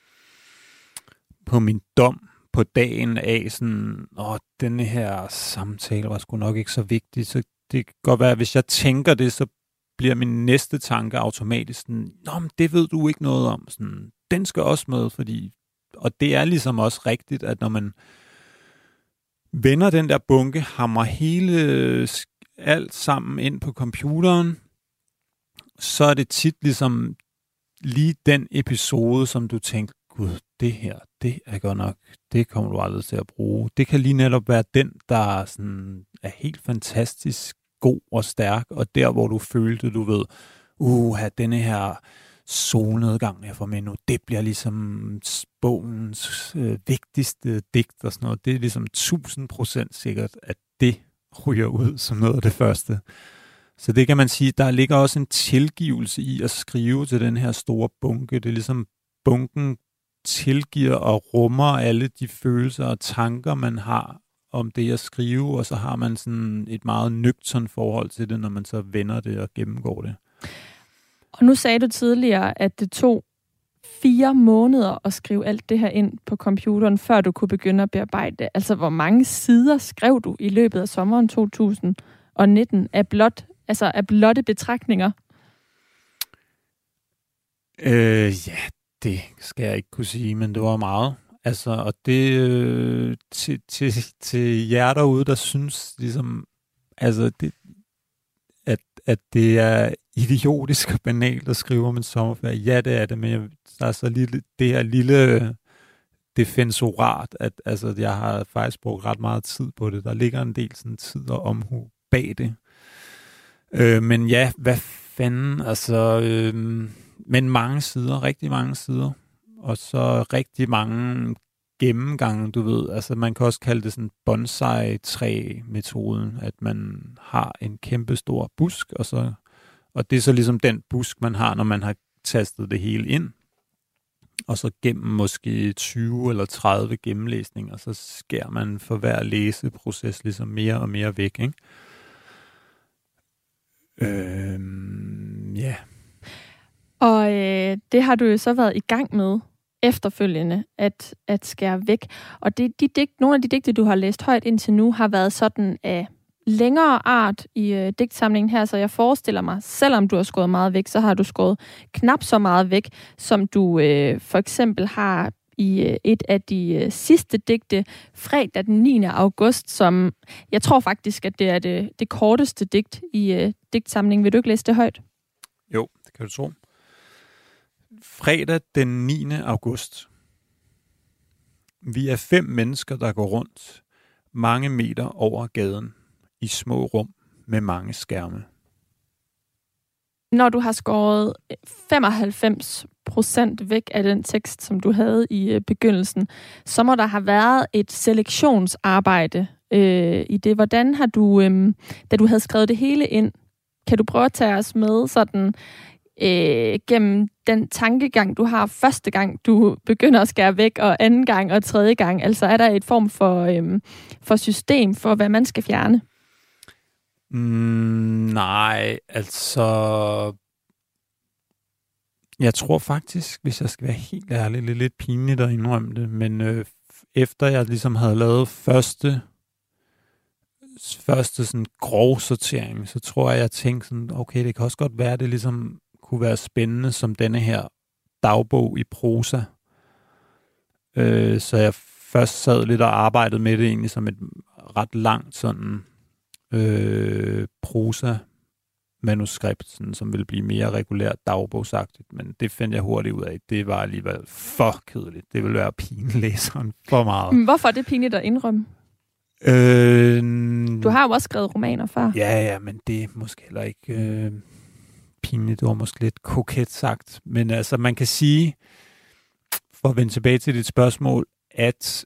B: på min dom på dagen af sådan, åh, denne her samtale var sgu nok ikke så vigtig, så det kan godt være, at hvis jeg tænker det, så bliver min næste tanke automatisk sådan, nå, men det ved du ikke noget om, sådan, den skal også med, fordi, og det er ligesom også rigtigt, at når man vender den der bunke, hammer hele alt sammen ind på computeren, så er det tit ligesom lige den episode, som du tænker, gud, det her, det er godt nok, det kommer du aldrig til at bruge. Det kan lige netop være den, der sådan er helt fantastisk god og stærk, og der, hvor du følte, du ved, uh, denne her solnedgang, jeg får med nu, det bliver ligesom bogens øh, vigtigste digt og sådan noget. Det er ligesom tusind procent sikkert, at det ryger ud som noget af det første. Så det kan man sige, der ligger også en tilgivelse i at skrive til den her store bunke. Det er ligesom bunken tilgiver og rummer alle de følelser og tanker, man har om det at skrive, og så har man sådan et meget nøgtern forhold til det, når man så vender det og gennemgår det.
A: Og nu sagde du tidligere, at det tog fire måneder at skrive alt det her ind på computeren, før du kunne begynde at bearbejde det. Altså, hvor mange sider skrev du i løbet af sommeren to tusind nitten af, blot, altså af blotte betragtninger?
B: Øh, ja, det skal jeg ikke kunne sige, men det var meget. Altså, og det øh, til, til, til jer derude, der synes ligesom, altså, det, at, at det er idiotisk og banalt at skrive om en sommerferie. Ja, det er det, men jeg, der er så lille, det her lille defensorat, at altså, jeg har faktisk brugt ret meget tid på det. Der ligger en del sådan tid og omhu bag det. Øh, men ja, hvad fanden, altså, øh, men mange sider, rigtig mange sider, og så rigtig mange gennemgange, du ved, altså man kan også kalde det sådan bonsai-træ-metoden, at man har en kæmpe stor busk, og, så, og det er så ligesom den busk, man har, når man har tastet det hele ind, og så gennem måske tyve eller tredive gennemlæsninger, så skærer man for hver læseproces ligesom mere og mere væk, ikke? Øhm, ja.
A: Og øh, det har du jo så været i gang med efterfølgende, at, at skære væk. Og det, de digt, nogle af de digte, du har læst højt indtil nu, har været sådan af længere art i øh, digtsamlingen her, så jeg forestiller mig, selvom du har skåret meget væk, så har du skåret knap så meget væk, som du øh, for eksempel har i øh, et af de øh, sidste digte, fredag den niende august, som jeg tror faktisk, at det er det, det korteste digt i øh, digtsamlingen. Vil du ikke læse det højt?
B: Jo, det kan du tro. Fredag den niende august. Vi er fem mennesker, der går rundt mange meter over gaden i små rum med mange skærme.
A: Når du har skåret femoghalvfems procent væk af den tekst, som du havde i begyndelsen, så må der have været et selektionsarbejde øh, i det. Hvordan har du, øh, da du havde skrevet det hele ind, kan du prøve at tage os med sådan øh, gennem den tankegang, du har første gang, du begynder at skære væk, og anden gang og tredje gang? Altså er der et form for, øh, for system for, hvad man skal fjerne?
B: Mm, nej, altså jeg tror faktisk, hvis jeg skal være helt ærlig, det er lidt pinligt at indrømme det, men øh, efter jeg ligesom havde lavet første første sådan grov sortering, så tror jeg, jeg tænkte sådan, okay, det kan også godt være, det ligesom kunne være spændende som denne her dagbog i prosa. Øh, så jeg først sad lidt og arbejdede med det egentlig som et ret langt sådan øh, prosa manuskript, sådan, som ville blive mere regulært dagbogsagtigt, men det fandt jeg hurtigt ud af. Det var alligevel for kedeligt. Det ville være pinelæseren for meget.
A: Hvorfor er det pinligt at indrømme?
B: Øh,
A: du har jo også skrevet romaner før.
B: Ja, ja, men det er måske heller ikke øh, pinligt, det var måske lidt koket sagt, men altså man kan sige, for at vende tilbage til dit spørgsmål, at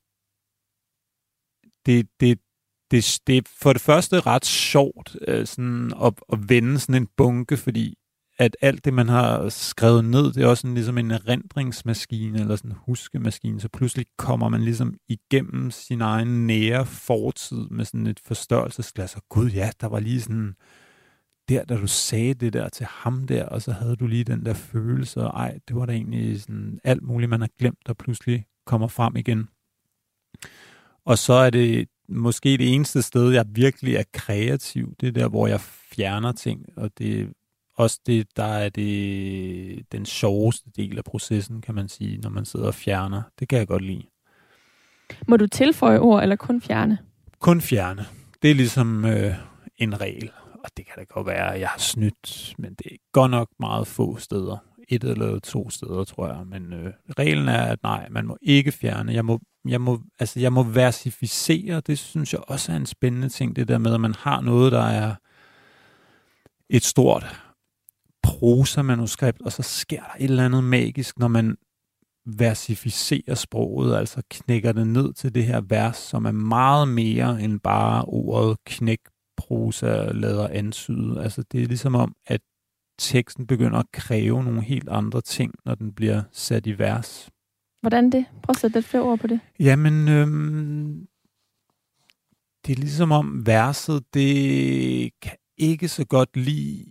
B: det, det, det, det er for det første ret sjovt øh, sådan at, at vende sådan en bunke, fordi at alt det, man har skrevet ned, det er også sådan, ligesom en erindringsmaskine, eller sådan en huskemaskine, så pludselig kommer man ligesom igennem sin egen nære fortid med sådan et forstørrelsesglas, og gud ja, der var lige sådan, der, da du sagde det der til ham der, og så havde du lige den der følelse, og ej, det var da egentlig sådan alt muligt, man har glemt, der pludselig kommer frem igen. Og så er det måske det eneste sted, jeg virkelig er kreativ, det er der, hvor jeg fjerner ting, og det er også det, der er det, den sjoveste del af processen, kan man sige, når man sidder og fjerner. Det kan jeg godt lide.
A: Må du tilføje ord, eller kun fjerne?
B: Kun fjerne. Det er ligesom øh, en regel. Og det kan da godt være, at jeg har snydt, men det er godt nok meget få steder. Et eller to steder, tror jeg. Men øh, reglen er, at nej, man må ikke fjerne. Jeg må, jeg må, altså, jeg må versificere. Det synes jeg også er en spændende ting, det der med, at man har noget, der er et stort prosa-manuskript, og så sker der et eller andet magisk, når man versificerer sproget, altså knækker det ned til det her vers, som er meget mere end bare ordet knæk, prosa, lader antyde. Altså det er ligesom om, at teksten begynder at kræve nogle helt andre ting, når den bliver sat i vers.
A: Hvordan det? Prøv at sætte lidt flere ord på det.
B: Jamen, øhm, det er ligesom om verset, det kan ikke så godt lide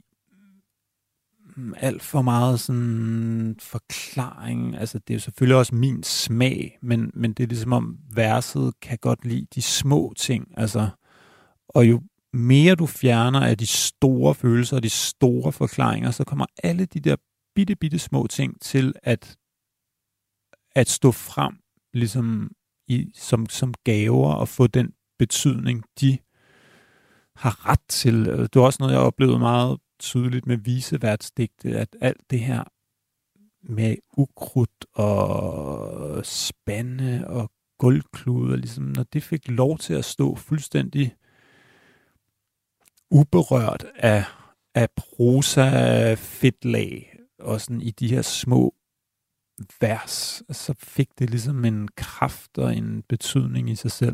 B: alt for meget sådan forklaring. Altså, det er jo selvfølgelig også min smag, men, men det er ligesom om verset kan godt lide de små ting. Altså, og jo mere du fjerner af de store følelser og de store forklaringer, så kommer alle de der bitte, bitte små ting til at, at stå frem ligesom i, som, som gaver og få den betydning, de har ret til. Det er også noget, jeg oplevede meget tydeligt med viseværdsdigte, at alt det her med ukrudt og spande og gulvkluder, ligesom, når det fik lov til at stå fuldstændig uberørt af, af prosa fedtlag og sådan i de her små vers, så fik det ligesom en kraft og en betydning i sig selv.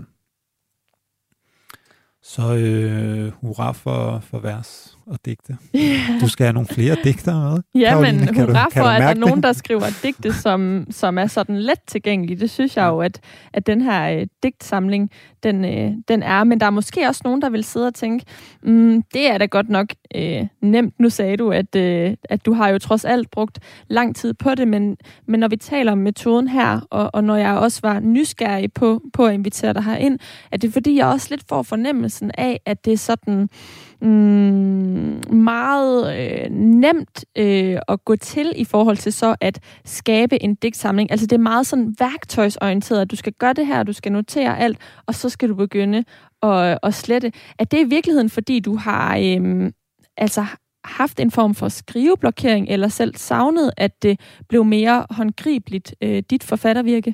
B: Så øh, hurra for, for vers og digte. Yeah. Du skal have nogle flere digter med.
A: Ja,
B: Karoline,
A: men hurra
B: du,
A: for, at der er nogen, der skriver digte, som, som er sådan let tilgængelige. Det synes jeg jo, at, at den her øh, digtsamling, den, øh, den er. Men der er måske også nogen, der vil sidde og tænke, mm, det er da godt nok øh, nemt. Nu sagde du, at, øh, at du har jo trods alt brugt lang tid på det, men, men når vi taler om metoden her, og, og når jeg også var nysgerrig på, på at invitere dig herind, at det er fordi, jeg også lidt får fornemmelsen af, at det er sådan mm, meget øh, nemt øh, at gå til i forhold til så at skabe en digtsamling. Altså det er meget sådan værktøjsorienteret, at du skal gøre det her, du skal notere alt, og så skal du begynde at, at slette. Er det i virkeligheden, fordi du har øh, altså haft en form for skriveblokering, eller selv savnet, at det blev mere håndgribeligt, øh, dit forfattervirke?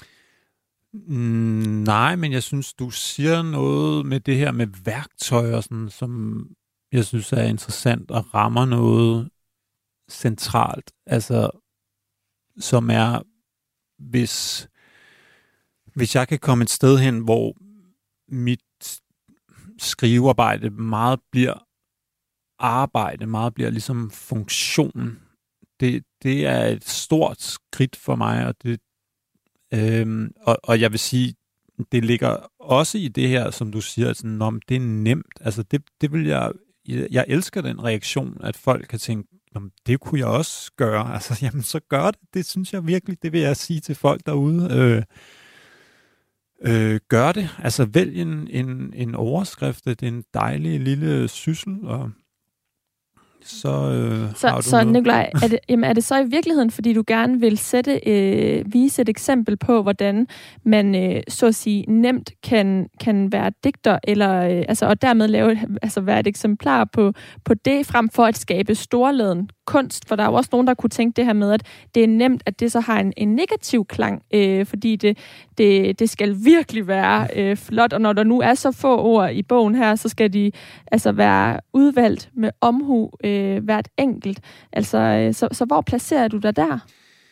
B: Mm, nej, men jeg synes, du siger noget med det her med værktøjer, sådan, som jeg synes er interessant og rammer noget centralt. Altså, som er, hvis, hvis jeg kan komme et sted hen, hvor mit skrivearbejde meget bliver arbejde, meget bliver ligesom funktion. Det, det er et stort skridt for mig, og det Øhm, og, og jeg vil sige, det ligger også i det her, som du siger, sådan, om det er nemt. Altså det, det vil jeg, jeg elsker den reaktion, at folk kan tænke, det kunne jeg også gøre. Altså, jamen så gør det. Det synes jeg virkelig, det vil jeg sige til folk derude. Øh, øh, gør det. Altså vælg en, en, en overskrift. Det er en dejlig lille syssel, og så øh,
A: så,
B: har du
A: så
B: noget.
A: Nikolaj, er det, jamen, er det så i virkeligheden, fordi du gerne vil sætte, øh, vise et eksempel på, hvordan man øh, så at sige nemt kan, kan være digter, eller, øh, altså, og dermed lave, altså, være et eksemplar på, på det, frem for at skabe storladen kunst? For der er jo også nogen, der kunne tænke det her med, at det er nemt, at det så har en, en negativ klang, øh, fordi det, det, det skal virkelig være øh, flot, og når der nu er så få ord i bogen her, så skal de altså være udvalgt med omhu øh, hvert enkelt. Altså, øh, så, så hvor placerer du dig der?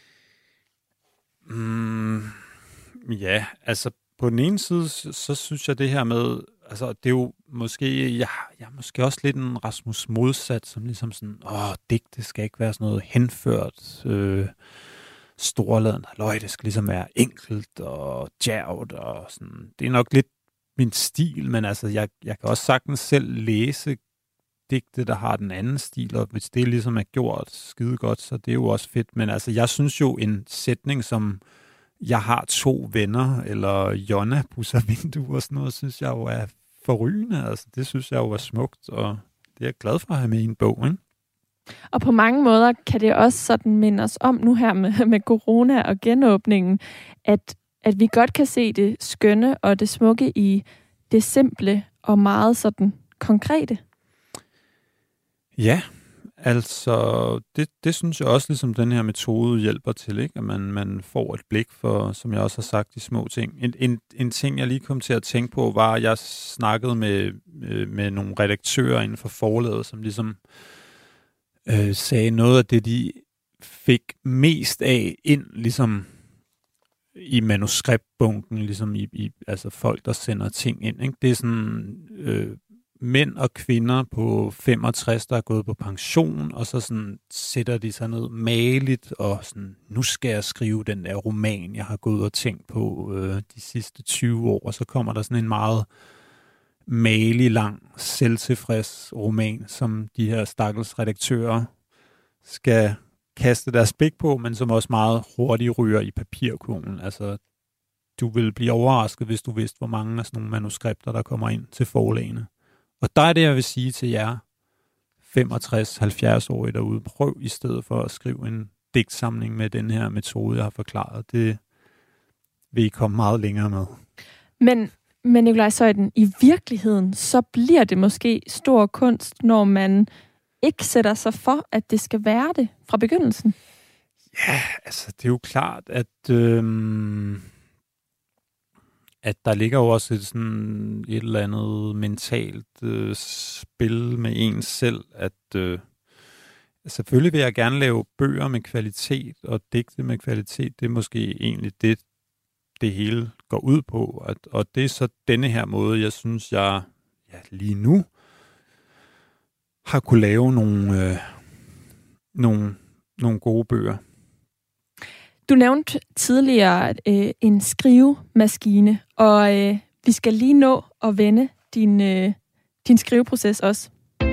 B: Mm, ja, altså på den ene side, så, så synes jeg det her med, altså det er jo måske, jeg, jeg er måske også lidt en Rasmus modsat, som ligesom sådan, åh, digte skal ikke være sådan noget henført, øh, storladen halløj, det skal ligesom være enkelt og djærvt og sådan. Det er nok lidt min stil, men altså jeg, jeg kan også sagtens selv læse digte, der har den anden stil, og hvis det ligesom er gjort skide godt, så det er jo også fedt. Men altså, jeg synes jo en sætning som jeg har to venner, eller Jonna pusser vinduer og sådan noget, synes jeg jo er forrygende. Altså, det synes jeg jo er smukt, og det er jeg glad for at have med i en bog, ikke?
A: Og på mange måder kan det også sådan minde os om nu her med, med corona og genåbningen, at, at vi godt kan se det skønne og det smukke i det simple og meget sådan konkrete.
B: Ja, altså det, det synes jeg også, ligesom den her metode hjælper til, ikke? At man, man får et blik for, som jeg også har sagt, de små ting. En, en, en ting, jeg lige kom til at tænke på, var, at jeg snakkede med, med nogle redaktører inden for forlaget, som ligesom øh, sagde noget af det, de fik mest af ind, ligesom i manuskriptbunken, ligesom i, i altså folk, der sender ting ind, ikke? Det er sådan øh, mænd og kvinder på femogtres, der er gået på pension, og så sådan sætter de sig ned maligt, og sådan, nu skal jeg skrive den der roman, jeg har gået og tænkt på øh, de sidste tyve år, og så kommer der sådan en meget malig, lang, selvtilfreds roman, som de her stakkels redaktører skal kaste deres blik på, men som også meget hurtigt ryger i papirkurven. Altså, du vil blive overrasket, hvis du vidste, hvor mange af sådan nogle manuskripter, der kommer ind til forlagene. Og der er det, jeg vil sige til jer femogtres halvfjerds-årige derude. Prøv i stedet for at skrive en digtsamling med den her metode, jeg har forklaret. Det vil I komme meget længere med.
A: Men, men Nikolaj Zeuthen, i virkeligheden, så bliver det måske stor kunst, når man ikke sætter sig for, at det skal være det fra begyndelsen.
B: Ja, altså det er jo klart, at øhm, at der ligger jo også et, sådan et eller andet mentalt øh, spil med en selv, at øh, selvfølgelig vil jeg gerne lave bøger med kvalitet, og digte med kvalitet, det er måske egentlig det, det hele går ud på, at, og det er så denne her måde, jeg synes, jeg ja, lige nu har kunne lave nogle, øh, nogle, nogle gode bøger.
A: Du nævnte tidligere øh, en skrivemaskine, og øh, vi skal lige nå at vende din, øh, din skriveproces også.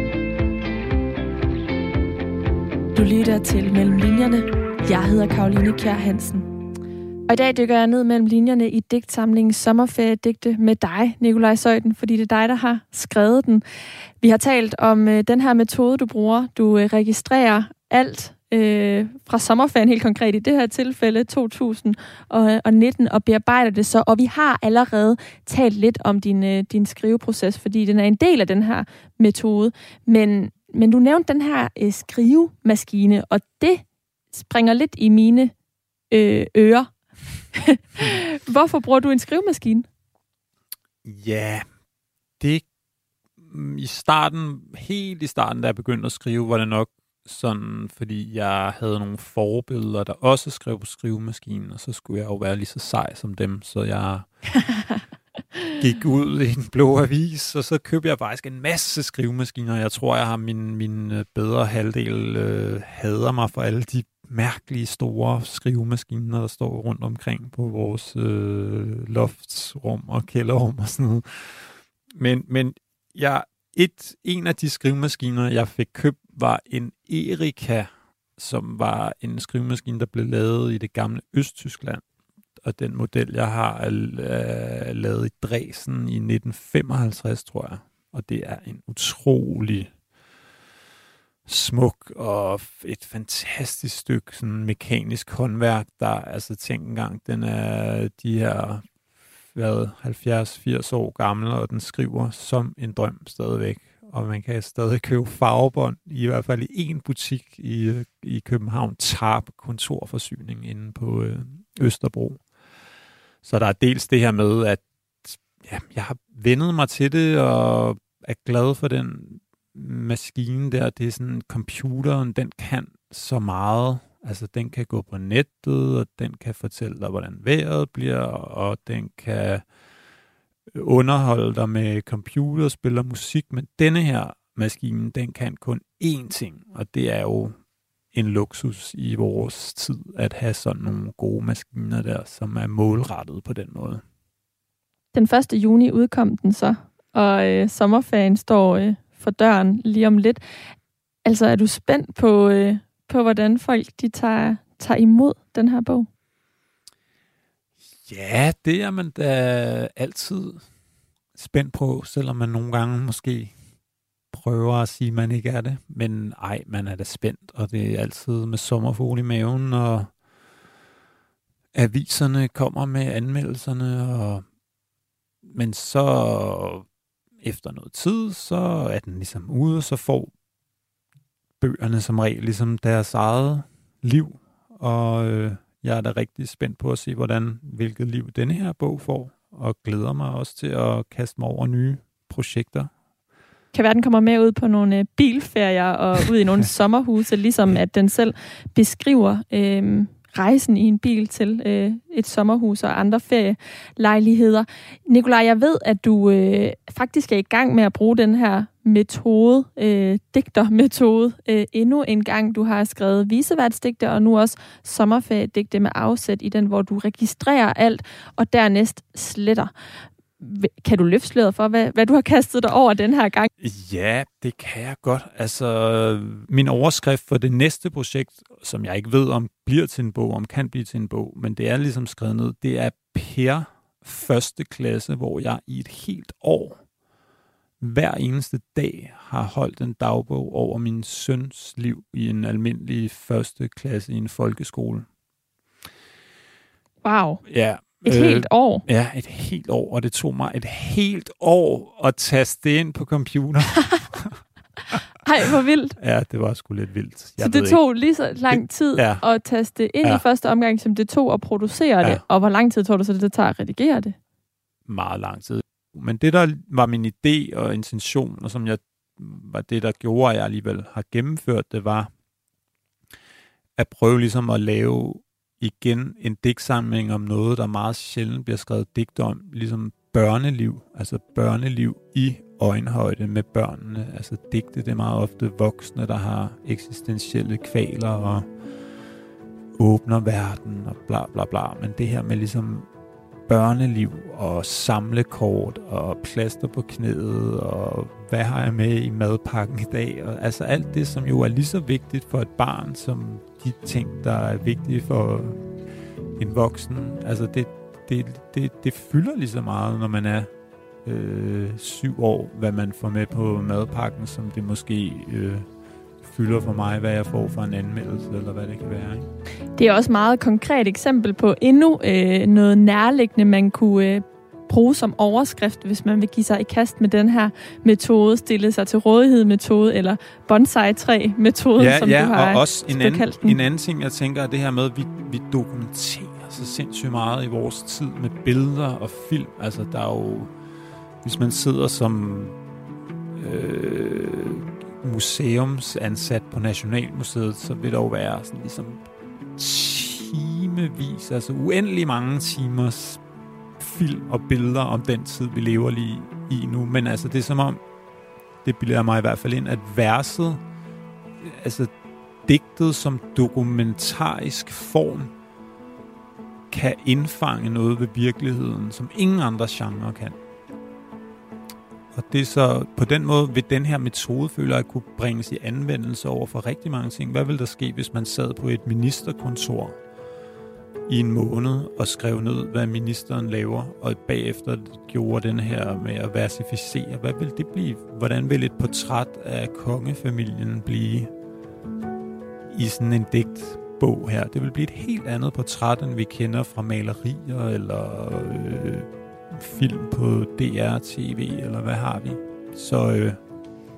A: Du lytter til Mellem Linjerne. Jeg hedder Karoline Kjær Hansen. Og i dag dykker jeg ned mellem linjerne i digtsamlingen Sommerferiedigte med dig, Nikolaj Zeuthen, fordi det er dig, der har skrevet den. Vi har talt om øh, den her metode, du bruger. Du øh, registrerer alt øh, fra sommerferien, helt konkret i det her tilfælde, to tusind nitten, og bearbejder det så. Og vi har allerede talt lidt om din, øh, din skriveproces, fordi den er en del af den her metode. Men, men du nævnte den her øh, skrivemaskine, og det springer lidt i mine øh, ører. Hvorfor bruger du en skrivemaskine?
B: Ja, det i starten, helt i starten, da jeg begyndte at skrive, var det nok sådan, fordi jeg havde nogle forbilleder, der også skrev på skrivemaskinen, og så skulle jeg jo være lige så sej som dem, så jeg gik ud i en blå avis, og så købte jeg faktisk en masse skrivemaskiner. Jeg tror, jeg har min, min bedre halvdel øh, hader mig for alle de mærkelige store skrivemaskiner, der står rundt omkring på vores øh, loftsrum og kælderrum og sådan noget. Men, men jeg, et, en af de skrivemaskiner, jeg fik købt, var en Erika, som var en skrivemaskine, der blev lavet i det gamle Østtyskland. Og den model, jeg har, er lavet i Dresden i nitten femoghalvtreds, tror jeg. Og det er en utrolig smuk og et fantastisk stykke sådan mekanisk håndværk, der altså tænk engang, den er de her hvad, halvfjerds firs år gammel, og den skriver som en drøm stadigvæk. og man kan stadig købe farvebånd, i hvert fald i én butik i, i København, Tarp kontorforsyning inde på øh, Østerbro. Så der er dels det her med, at ja, jeg har vendet mig til det, og er glad for den maskine der. Det er sådan, computeren, den kan så meget. Altså, den kan gå på nettet, og den kan fortælle dig, hvordan vejret bliver, og den kan underholde dig med computerspil og musik. Men denne her maskine, den kan kun én ting, og det er jo en luksus i vores tid, at have sådan nogle gode maskiner der, som er målrettet på den måde.
A: Den første juni udkom den så, og øh, sommerferien står øh, for døren lige om lidt. Altså, er du spændt på, øh, på hvordan folk de tager, tager imod den her bog?
B: Ja, det er man da altid spændt på, selvom man nogle gange måske prøver at sige, at man ikke er det. Men ej, man er da spændt, og det er altid med sommerfugle i maven, og aviserne kommer med anmeldelserne, og men så efter noget tid, så er den ligesom ude, og så får bøgerne som regel ligesom deres eget liv, og øh, jeg er da rigtig spændt på at se, hvordan, hvilket liv denne her bog får, og glæder mig også til at kaste mig over nye projekter.
A: Kan være, den kommer med ud på nogle bilferier og ud i nogle sommerhuse, ligesom at den selv beskriver øh, rejsen i en bil til øh, et sommerhus og andre ferielejligheder. Nikolaj, jeg ved, at du øh, faktisk er i gang med at bruge den her metode, øh, digtermetode, øh, endnu en gang. Du har skrevet viseværdsdigte og nu også sommerferiedigte med afsæt i den, hvor du registrerer alt og dernæst sletter. Kan du løfte sløret for, hvad, hvad du har kastet dig over den her gang?
B: Ja, det kan jeg godt. Altså, min overskrift for det næste projekt, som jeg ikke ved, om bliver til en bog, om kan blive til en bog, men det er ligesom skrevet ned, det er per første klasse, hvor jeg i et helt år, hver eneste dag, har holdt en dagbog over min søns liv i en almindelig første klasse i en folkeskole.
A: Wow.
B: Ja.
A: Et øh, helt år?
B: Ja, et helt år, og det tog mig et helt år at taste det ind på computer.
A: Ej, hvor vildt.
B: Ja, det var sgu lidt vildt. Jeg
A: så det tog ikke. lige så lang tid det, ja. at taste det ind ja. i første omgang, som det tog at producere ja. det, og hvor lang tid tog det så det tager at redigere det?
B: Meget lang tid. Men det, der var min idé og intention, og som jeg var det, der gjorde, at jeg alligevel har gennemført, det var at prøve ligesom at lave igen en digtsamling om noget, der meget sjældent bliver skrevet digt om, ligesom børneliv, altså børneliv i øjenhøjde med børnene. Altså digte, det er meget ofte voksne, der har eksistentielle kvaler og åbner verden og bla bla bla. Men det her med ligesom børneliv og samlekort og plaster på knæet og hvad har jeg med i madpakken i dag? Og altså alt det, som jo er lige så vigtigt for et barn, som de ting, der er vigtige for en voksen. Altså det, det, det, det fylder lige så meget, når man er øh, syv år, hvad man får med på madpakken, som det måske øh, fylder for mig, hvad jeg får for en anmeldelse, eller hvad det kan være. Ikke?
A: Det er også et meget konkret eksempel på endnu øh, noget nærliggende, man kunne øh, bruge som overskrift, hvis man vil give sig i kast med den her metode, stille sig til rådighed metode, eller bonsai-træ-metode,
B: ja,
A: som
B: ja,
A: du har
B: og også en anden,
A: den.
B: en anden ting, jeg tænker, er det her med, at vi, vi dokumenterer så sindssygt meget i vores tid med billeder og film. Altså, der er jo, hvis man sidder som øh, museumsansat på Nationalmuseet, så vil der jo være sådan ligesom timevis, altså uendelig mange timers film og billeder om den tid, vi lever lige i nu. Men altså, det er som om, det bilder mig i hvert fald ind, at verset, altså digtet som dokumentarisk form, kan indfange noget ved virkeligheden, som ingen andre genre kan. Og det er så, på den måde vil den her metode, føler jeg, kunne bringes i anvendelse over for rigtig mange ting. Hvad ville der ske, hvis man sad på et ministerkontor i en måned og skrev ned, hvad ministeren laver, og bagefter gjorde den her med at versificere? Hvad vil det blive? Hvordan vil et portræt af kongefamilien blive i sådan en digtbog her? Det vil blive et helt andet portræt, end vi kender fra malerier eller øh, film på D R T V, eller hvad har vi? Så øh,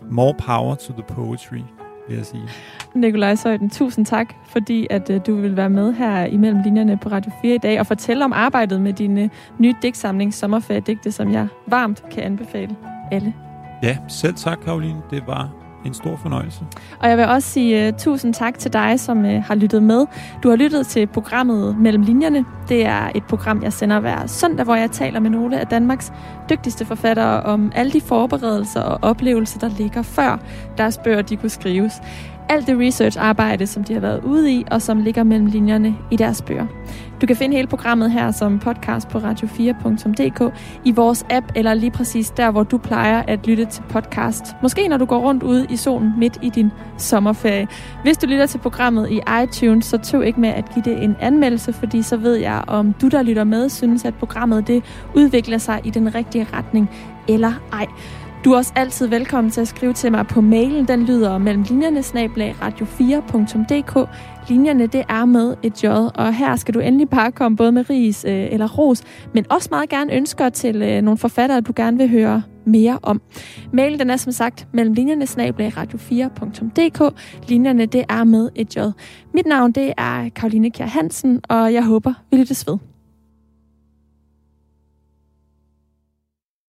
B: more power to the poetry, vil jeg sige.
A: Nikolaj Zeuthen, tusind tak, fordi at uh, du vil være med her imellem linjerne på Radio fire i dag og fortælle om arbejdet med din uh, nye digtsamling Sommerferiedigte, som jeg varmt kan anbefale alle.
B: Ja, selv tak, Karoline. Det var en stor fornøjelse. Og
A: jeg vil også sige uh, tusind tak til dig, som uh, har lyttet med. Du har lyttet til programmet Mellem Linjerne. Det er et program, jeg sender hver søndag, hvor jeg taler med nogle af Danmarks dygtigste forfattere om alle de forberedelser og oplevelser, der ligger før deres bøger, de kunne skrives. Alt det research-arbejde, som de har været ude i, og som ligger mellem linjerne i deres bøger. Du kan finde hele programmet her som podcast på radio fire punktum d k, i vores app, eller lige præcis der, hvor du plejer at lytte til podcast. Måske når du går rundt ude i solen midt i din sommerferie. Hvis du lytter til programmet i iTunes, så tøv ikke med at give det en anmeldelse, fordi så ved jeg, om du, der lytter med, synes, at programmet det udvikler sig i den rigtige retning, eller ej. Du er også altid velkommen til at skrive til mig på mailen. Den lyder mellem linjerne snabel-a radio fire punktum d k. Linjerne, det er med et j, og her skal du endelig bare komme både med ris øh, eller ros, men også meget gerne ønsker til øh, nogle forfattere, du gerne vil høre mere om. Mailen, den er som sagt mellem linjerne snabel-a radio fire punktum d k. Linjerne, det er med et j. Mit navn, det er Caroline Kjær Hansen, og jeg håber, vi lyttes ved.